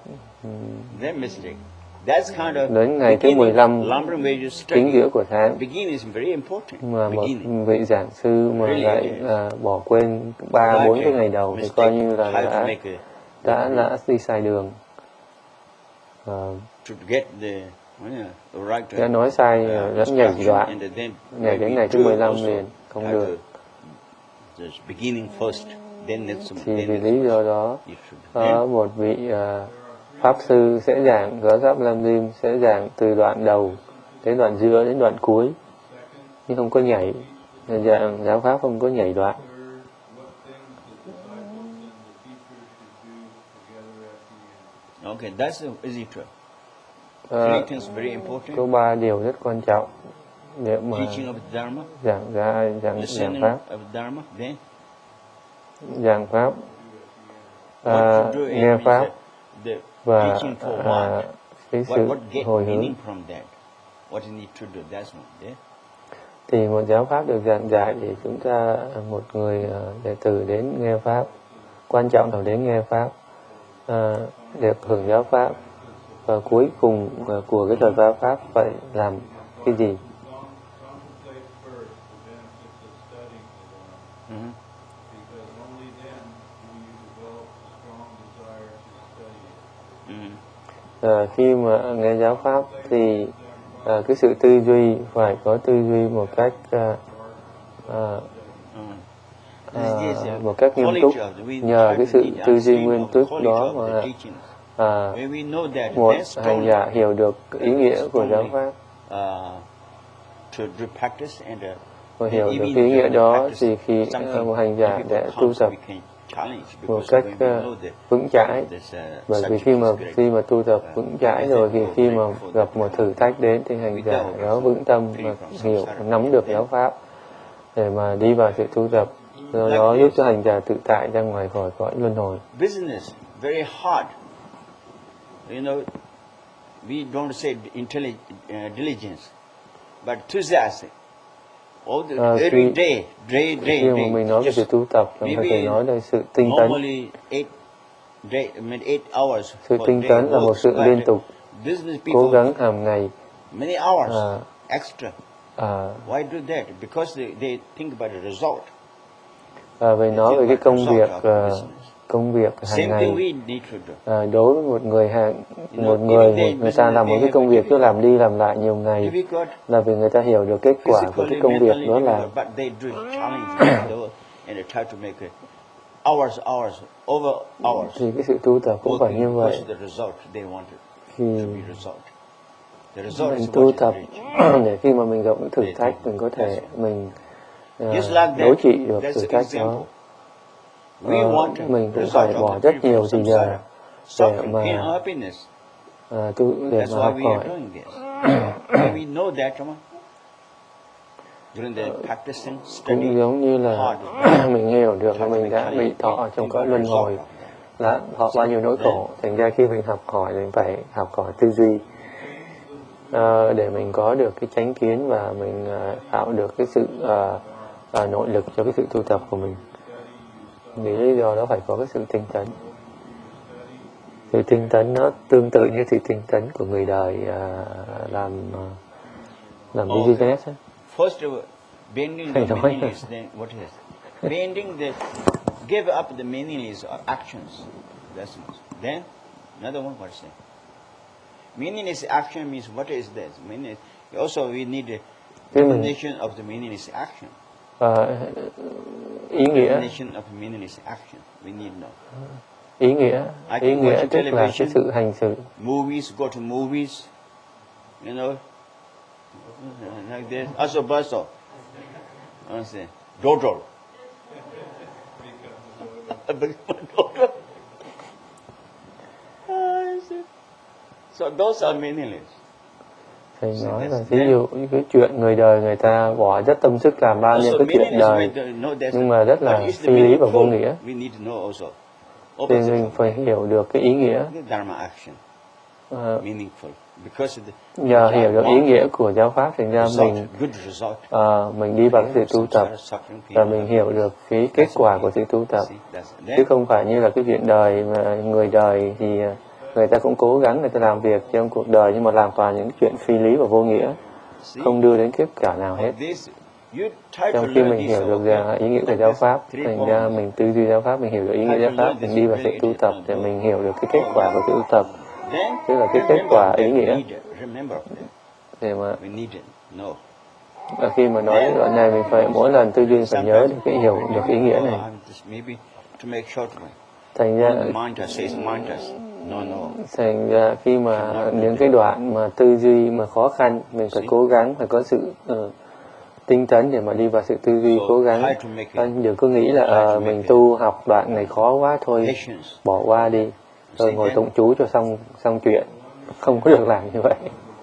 đến ngày thứ mười lăm chính giữa của tháng mà một vị giảng sư mà lại uh, bỏ quên ba bốn cái ngày đầu thì coi như là đã đã đã đi sai đường, uh, đã nói sai, đã nhảy đoạn nhảy đến ngày thứ mười lăm liền không được. Thì vì lý do đó có một vị uh, pháp sư sẽ giảng giáo pháp Lam Rim sẽ giảng từ đoạn đầu đến đoạn giữa đến đoạn cuối, nhưng không có nhảy. Giảng giáo pháp không có nhảy đoạn. Okay, that's easy true. Uh, có ba điều rất quan trọng để mà giảng ra giảng giảng pháp. Giảng pháp, uh, nghe pháp và uh, cái sự hồi hướng. Thì một giáo pháp được giảng dạy thì chúng ta một người uh, đệ tử đến nghe pháp, quan trọng là đến nghe pháp, uh, được hưởng giáo pháp, và cuối cùng uh, của cái thời giáo pháp phải làm cái gì? Mm-hmm. À, khi mà nghe giáo pháp thì à, cái sự tư duy phải có tư duy một cách à, à, à, một cách nghiêm túc. Nhờ cái sự tư duy nguyên túc đó mà à, một hành giả hiểu được ý nghĩa của giáo pháp, và hiểu được ý nghĩa đó thì khi uh, một hành giả để tu tập một cách uh, vững chãi. Bởi vì khi mà khi mà tu tập vững chãi rồi thì khi mà gặp một thử thách đến thì hành giả nó vững tâm và hiểu nắm được giáo pháp để mà đi vào sự tu tập, do đó giúp cho hành giả tự tại ra ngoài khỏi cõi luân hồi. Business very hard. You know, we don't say intelligence, uh, diligence, but enthusiastic. All the, À, every khi, day, day, day, khi mà day. mình nói về sự tu tập, mình có thể nói là sự tinh tấn. Normally eight day, I mean eight hours Sự for tinh day tấn là một sự works, liên but tục, business cố people gắng hàng ngày. many hours À, extra. à, Why do that? Because they, they think about the result. à, về nói về cái công việc uh, công việc Same hàng thing ngày. we need to do. À, đối với một người hàng You một know, người even they- một người ta làm một cái công việc cứ làm đi làm lại nhiều ngày Difficult, là vì người ta hiểu được kết quả của cái physically, công việc mentally đó là difficult, but they do challenge themselves and they try to make it hours, hours, over hours. thì cái sự tu tập cũng phải Working như vậy. because the result they wanted Khi to be result. The result mình is tu what tập is rich. để khi mà mình gặp những thử thách mình có thể mình uh, Just like đối that, trị được that's thử the thách đó. example. We Ờ, want mình cũng result phải of bỏ the rất people, nhiều thời giờ samsara, để suffering, mà pain, unhappiness. uh, tu để That's mà why học we hỏi. are doing this. When we know that, come on, during the practicing, Cũng study, giống như là hard, mình hiểu được là try to mình make đã challenge, bị thọ trong think cõi about luân result hồi, of that. đã thọ bao nhiêu nỗi khổ, thành ra khi mình học hỏi mình phải học hỏi tư duy uh, để mình có được cái chánh kiến và mình uh, tạo được cái sự uh, uh, nội lực cho cái sự tu tập của mình. Vì lý do đó phải có cái sự tinh tấn. Sự tinh tấn nó tương tự như sự tinh tấn của người đời uh, làm uh, làm Okay. business ấy. First of all, bending the Thầy nói meaningless, then what is it? Bending the, give up the meaningless actions. That's it. Then, another one, what's that? Meaningless action means what is that? Meaningless. Also, we need a Cái mình- definition of the meaningless action. Ờ, ý nghĩa Definition of meaningless action. We need to know. ý nghĩa I ý can nghĩa watch tức là cái television. sự hành xử. Movies, go to movies, you know, like this. Also, baso. I say, dodo. So those are meaningless. Thầy nói là ví dụ như cái chuyện người đời người ta bỏ rất tâm sức làm bao nhiêu Also, cái chuyện meaningless, đời we don't know that's nhưng mà rất but là it's the phi lý và vô meaningful. nghĩa, We need to know also. thì Opposite mình of phải that. hiểu được cái ý nghĩa. The dharma action, Ờ, meaningful, because the, nhờ hiểu được ý want nghĩa của giáo pháp thành ra result, mình good result. ờ, mình đi bằng sự tu tập và mình hiểu được cái kết quả của sự tu tập, See, that's- chứ then không phải như là cái chuyện đời mà người đời thì người ta cũng cố gắng người ta làm việc trong cuộc đời nhưng mà làm toàn những chuyện phi lý và vô nghĩa, see, không đưa đến kết quả nào hết. of this, you try to Trong khi learn mình this, hiểu được okay? rằng ý nghĩa của Like giáo this, pháp, three thành ra forms. mình tư duy giáo pháp, mình hiểu được ý nghĩa giáo pháp, mình đi vào sự tu tập để mình hiểu được cái kết quả của sự tu tập, Then, tức là cái kết remember quả that ý we nghĩa. need it. Remember that. Để mà We need it. No. và khi mà nói đoạn này mình phải mỗi lần tư duy phải nhớ được cái hiểu được ý nghĩa này. I'm just maybe to make short one. Thành ra Mantra says mantras. No, no. thành ra khi mà những cái đoạn mà tư duy mà khó khăn mình phải cố gắng phải có sự uh, tinh tấn để mà đi vào sự tư duy, cố gắng. Anh đừng có nghĩ là uh, mình tu học đoạn này khó quá thôi Patience. bỏ qua đi rồi ngồi tụng chú cho xong xong chuyện, không có được làm như vậy.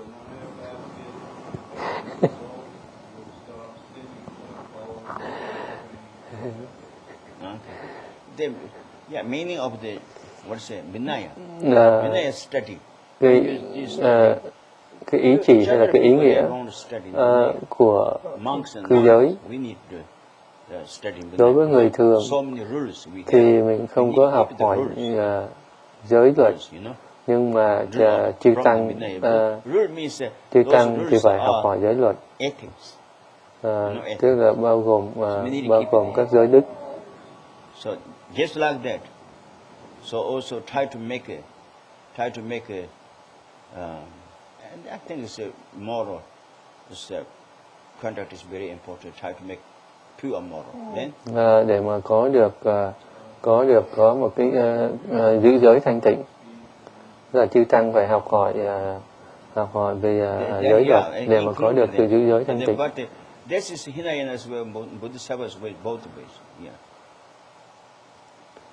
Okay. The, yeah, meaning of the, what's it, Vinaya. Là Vinaya study. cái uh, cái ý chỉ hay là cái ý nghĩa uh, của Monks and cư giới. nuns, we need to, uh, study Vinaya. Đối với người thường So many rules we thì have. mình không We có need to học keep the hỏi rules. uh, giới luật, Rules, you know. nhưng mà Rule uh, chư from tăng Vinaya. uh, Rule means, uh, chư those tăng thì rules phải học are hỏi giới luật, ethics. uh, tức là bao gồm uh, We need to bao keep gồm it. các giới đức. So just like that. So also try to make a, try to make a, um, and I think it's a moral. This uh, conduct is very important. Try to make pure moral. Then Uh, để mà có được uh, có được có một cái uh, uh, giữ giới thanh tịnh, là chư tăng phải học hỏi uh, học hỏi về uh, then, giới luật yeah, để mà có được sự giữ giới thanh and tịnh. then, but uh, this is Hinayana's way, Bodhisattvas way, both ways. Yeah.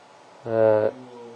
uh,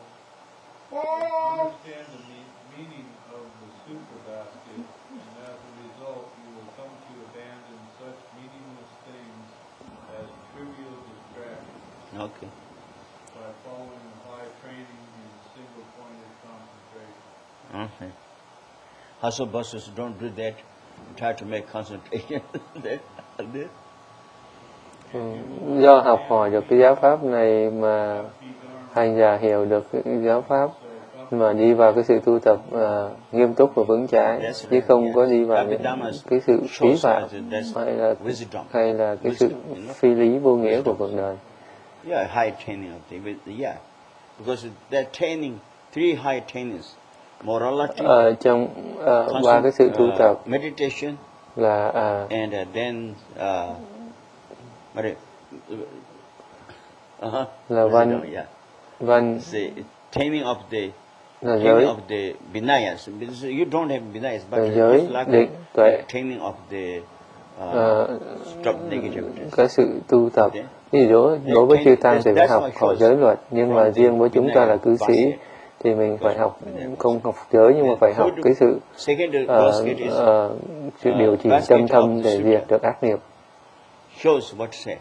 understand the me- meaning of the super basket, and as a result, you will come to abandon such meaningless things as trivial distractions Okay. by following high training in single-pointed concentration. Okay. Hustle busters don't do that. Try to make concentration. That- ừ, do học hỏi được cái giáo pháp này mà hành giả hiểu được cái giáo pháp mà đi vào cái sự tu tập uh, nghiêm túc và vững chãi, chứ không có đi vào những cái sự phí phạm hay là hay là cái sự phi lý vô nghĩa của cuộc đời. Yeah, high training of the yeah, because that training, three high trainings, morality, Ở trong uh, ba cái sự tu tập uh, meditation, là uh, and uh, then uh, what it, uh-huh, là văn yeah, văn the training of the là training giới of the vinayas. Because you don't have vinayas, but là giới it's like định tuệ, the training of the uh, uh, stop negativity. cái sự tu tập. Ví dụ đối với chư tăng thì phải học hỏi giới luật, nhưng mà riêng với chúng ta là cư sĩ thì mình phải học không học giới nhưng mà phải học cái sự uh, uh, sự điều chỉnh tâm thâm để diệt được ác nghiệp. Shows what to say.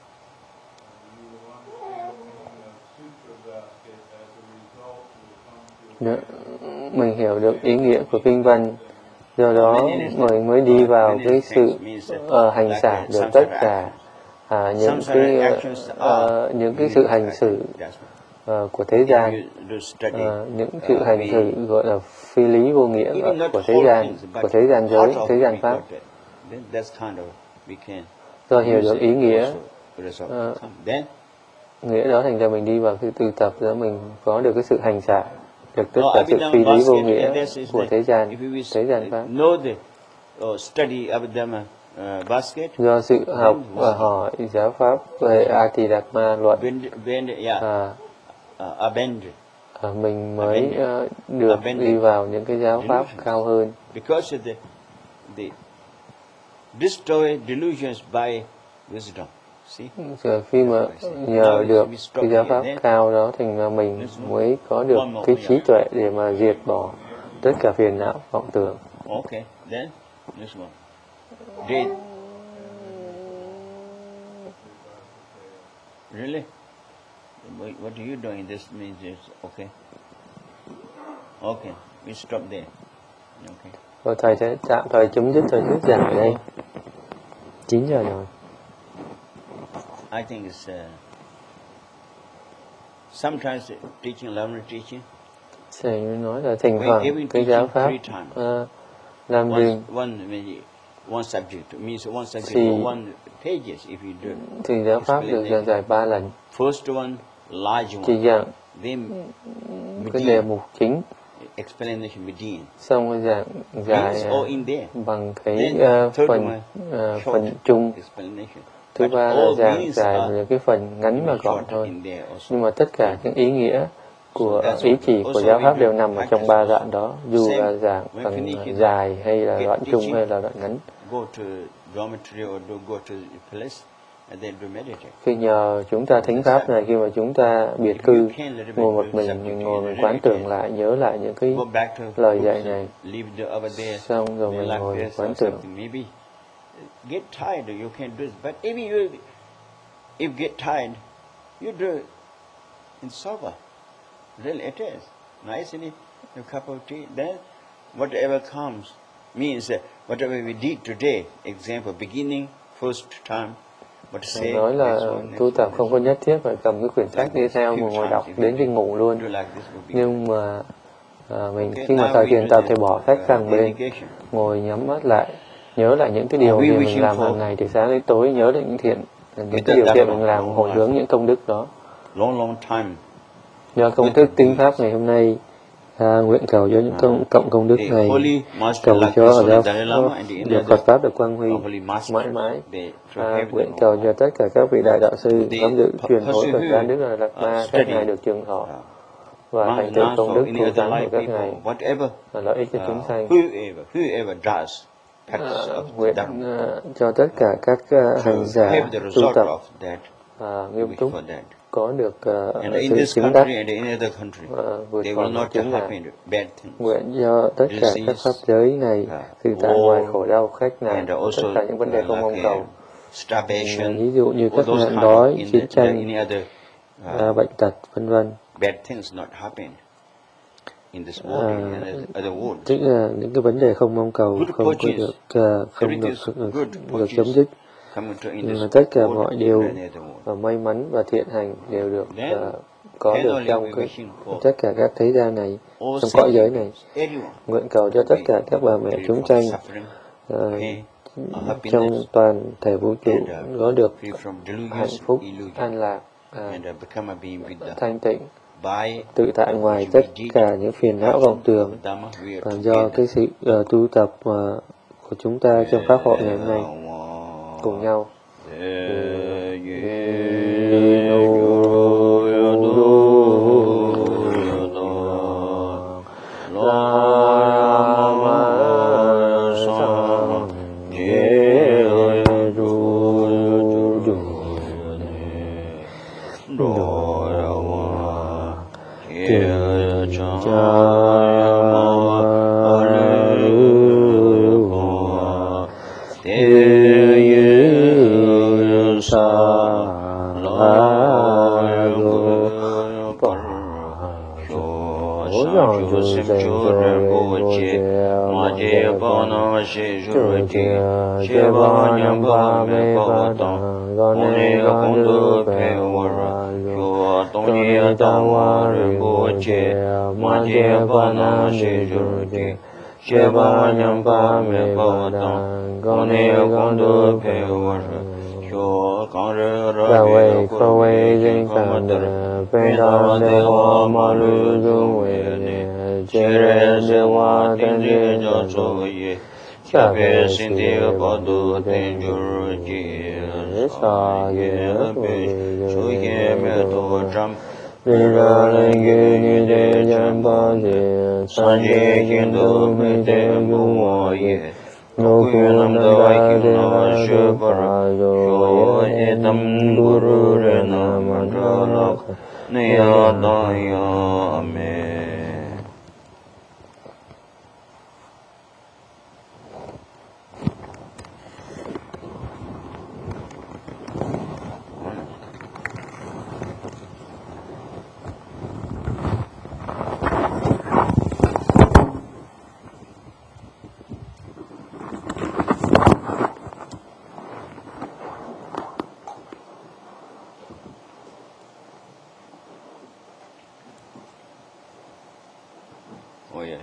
Nếu mình hiểu được ý nghĩa của kinh văn, do đó mình mới đi vào cái sự uh, hành xả được tất cả uh, những cái uh, những cái sự hành xử uh, của thế gian, uh, những sự hành xử gọi là phi lý vô nghĩa của thế gian, của thế gian giới, thế gian pháp. Do hiểu được ý nghĩa uh, nghĩa đó, thành ra mình đi vào cái tu tập đó, mình có được cái sự hành xả được tất cả sự phi lý vô nghĩa của thế gian, thế gian pháp. Do sự học và hỏi giáo pháp về Ati-Dhamma luận, à, à, mình mới uh, được đi vào những cái giáo pháp cao hơn. Rồi khi mà nhờ được cái giáo pháp cao đó thì mình mới có được cái trí tuệ để mà diệt bỏ tất cả phiền não vọng tưởng. Okay, then this one. Did really? What are you doing? This means it's okay. Okay, we stop there. Okay. Rồi thầy sẽ tạm thời chấm dứt thời thuyết giảng ở đây. chín giờ rồi. I think it's uh, sometimes teaching, learning teaching. Thầy nói là thỉnh thoảng cái giáo pháp uh, làm riêng. One, one subject means one subject one pages if you do. Thì giáo pháp được giảng giải ba lần. First one, large one. Chỉ giảng then cái đề mục chính. Explanation within. Xong rồi giảng giải bằng cái uh, phần uh, phần chung. Thứ ba là giảng giải những cái phần ngắn và gọn thôi. Nhưng mà tất cả những ý nghĩa của ý chỉ của giáo pháp đều nằm ở trong ba đoạn đó, dù là giảng phần dài hay là đoạn chung hay là đoạn ngắn. Khi nhờ chúng ta thính pháp này, khi mà chúng ta biệt cư ngồi một mình, mình ngồi mình quán tưởng lại, nhớ lại những cái lời dạy này, xong rồi mình ngồi quán tưởng. Get tired, you can do it. But if you if get tired, you do it in sober. Really, it is nice, isn't it? A cup of tea. Then, whatever comes means uh, whatever we did today. Example, beginning, first time. What to say? Nói là tu tập không có nhất thiết phải cầm cái quyển sách đi theo mà ngồi đọc đến khi ngủ luôn. Nhưng mà à, mình khi mà thời thiền tập thì bỏ sách sang bên, ngồi nhắm mắt lại, nhớ lại những cái điều gì mình làm hàng ngày từ sáng đến tối, nhớ lại những thiện, những cái điều thiện mình làm, hồi hướng những công đức đó. Do công thức tinh pháp ngày hôm nay, à, nguyện cầu cho những công, cộng công đức này, cầu cho ở giáo được Phật pháp được quang huy mãi mãi. À, nguyện cầu cho tất cả các vị đại đạo sư nắm giữ truyền thối Phật giáo Đức là Đạt Ma, các ngài được trường thọ và thành tựu công đức thù thắng của các ngài và lợi ích cho chúng sanh. À, nguyện uh, cho tất cả các uh, hành giả tu tập uh, nghiêm túc có được uh, And in sự this chứng đắc country and in other country, uh, vượt they khỏi will mọi not chướng ngại. happen bad things. Nguyện do tất cả các pháp giới này, sự tại ngoài khổ đau, khách nạn, tất cả những vấn đề không mong cầu, starvation, ví dụ như các nạn đói, chiến tranh, uh, bệnh tật, vân vân. Bad things not happen in this world and in other worlds. Tức là những cái vấn đề không mong cầu không có được uh, không được được, được chấm dứt. Là tất cả mọi điều uh, may mắn và thiện hành đều được uh, có được trong cái, tất cả các thế gian này, trong cõi giới này. Nguyện cầu cho tất cả các bà mẹ chúng sanh uh, trong toàn thể vũ trụ có được hạnh phúc, an lạc, uh, thanh tịnh, tự tại ngoài tất cả những phiền não vọng tưởng, và do cái sự uh, tu tập uh, của chúng ta trong pháp hội ngày hôm nay cùng nhau. Oh yeah.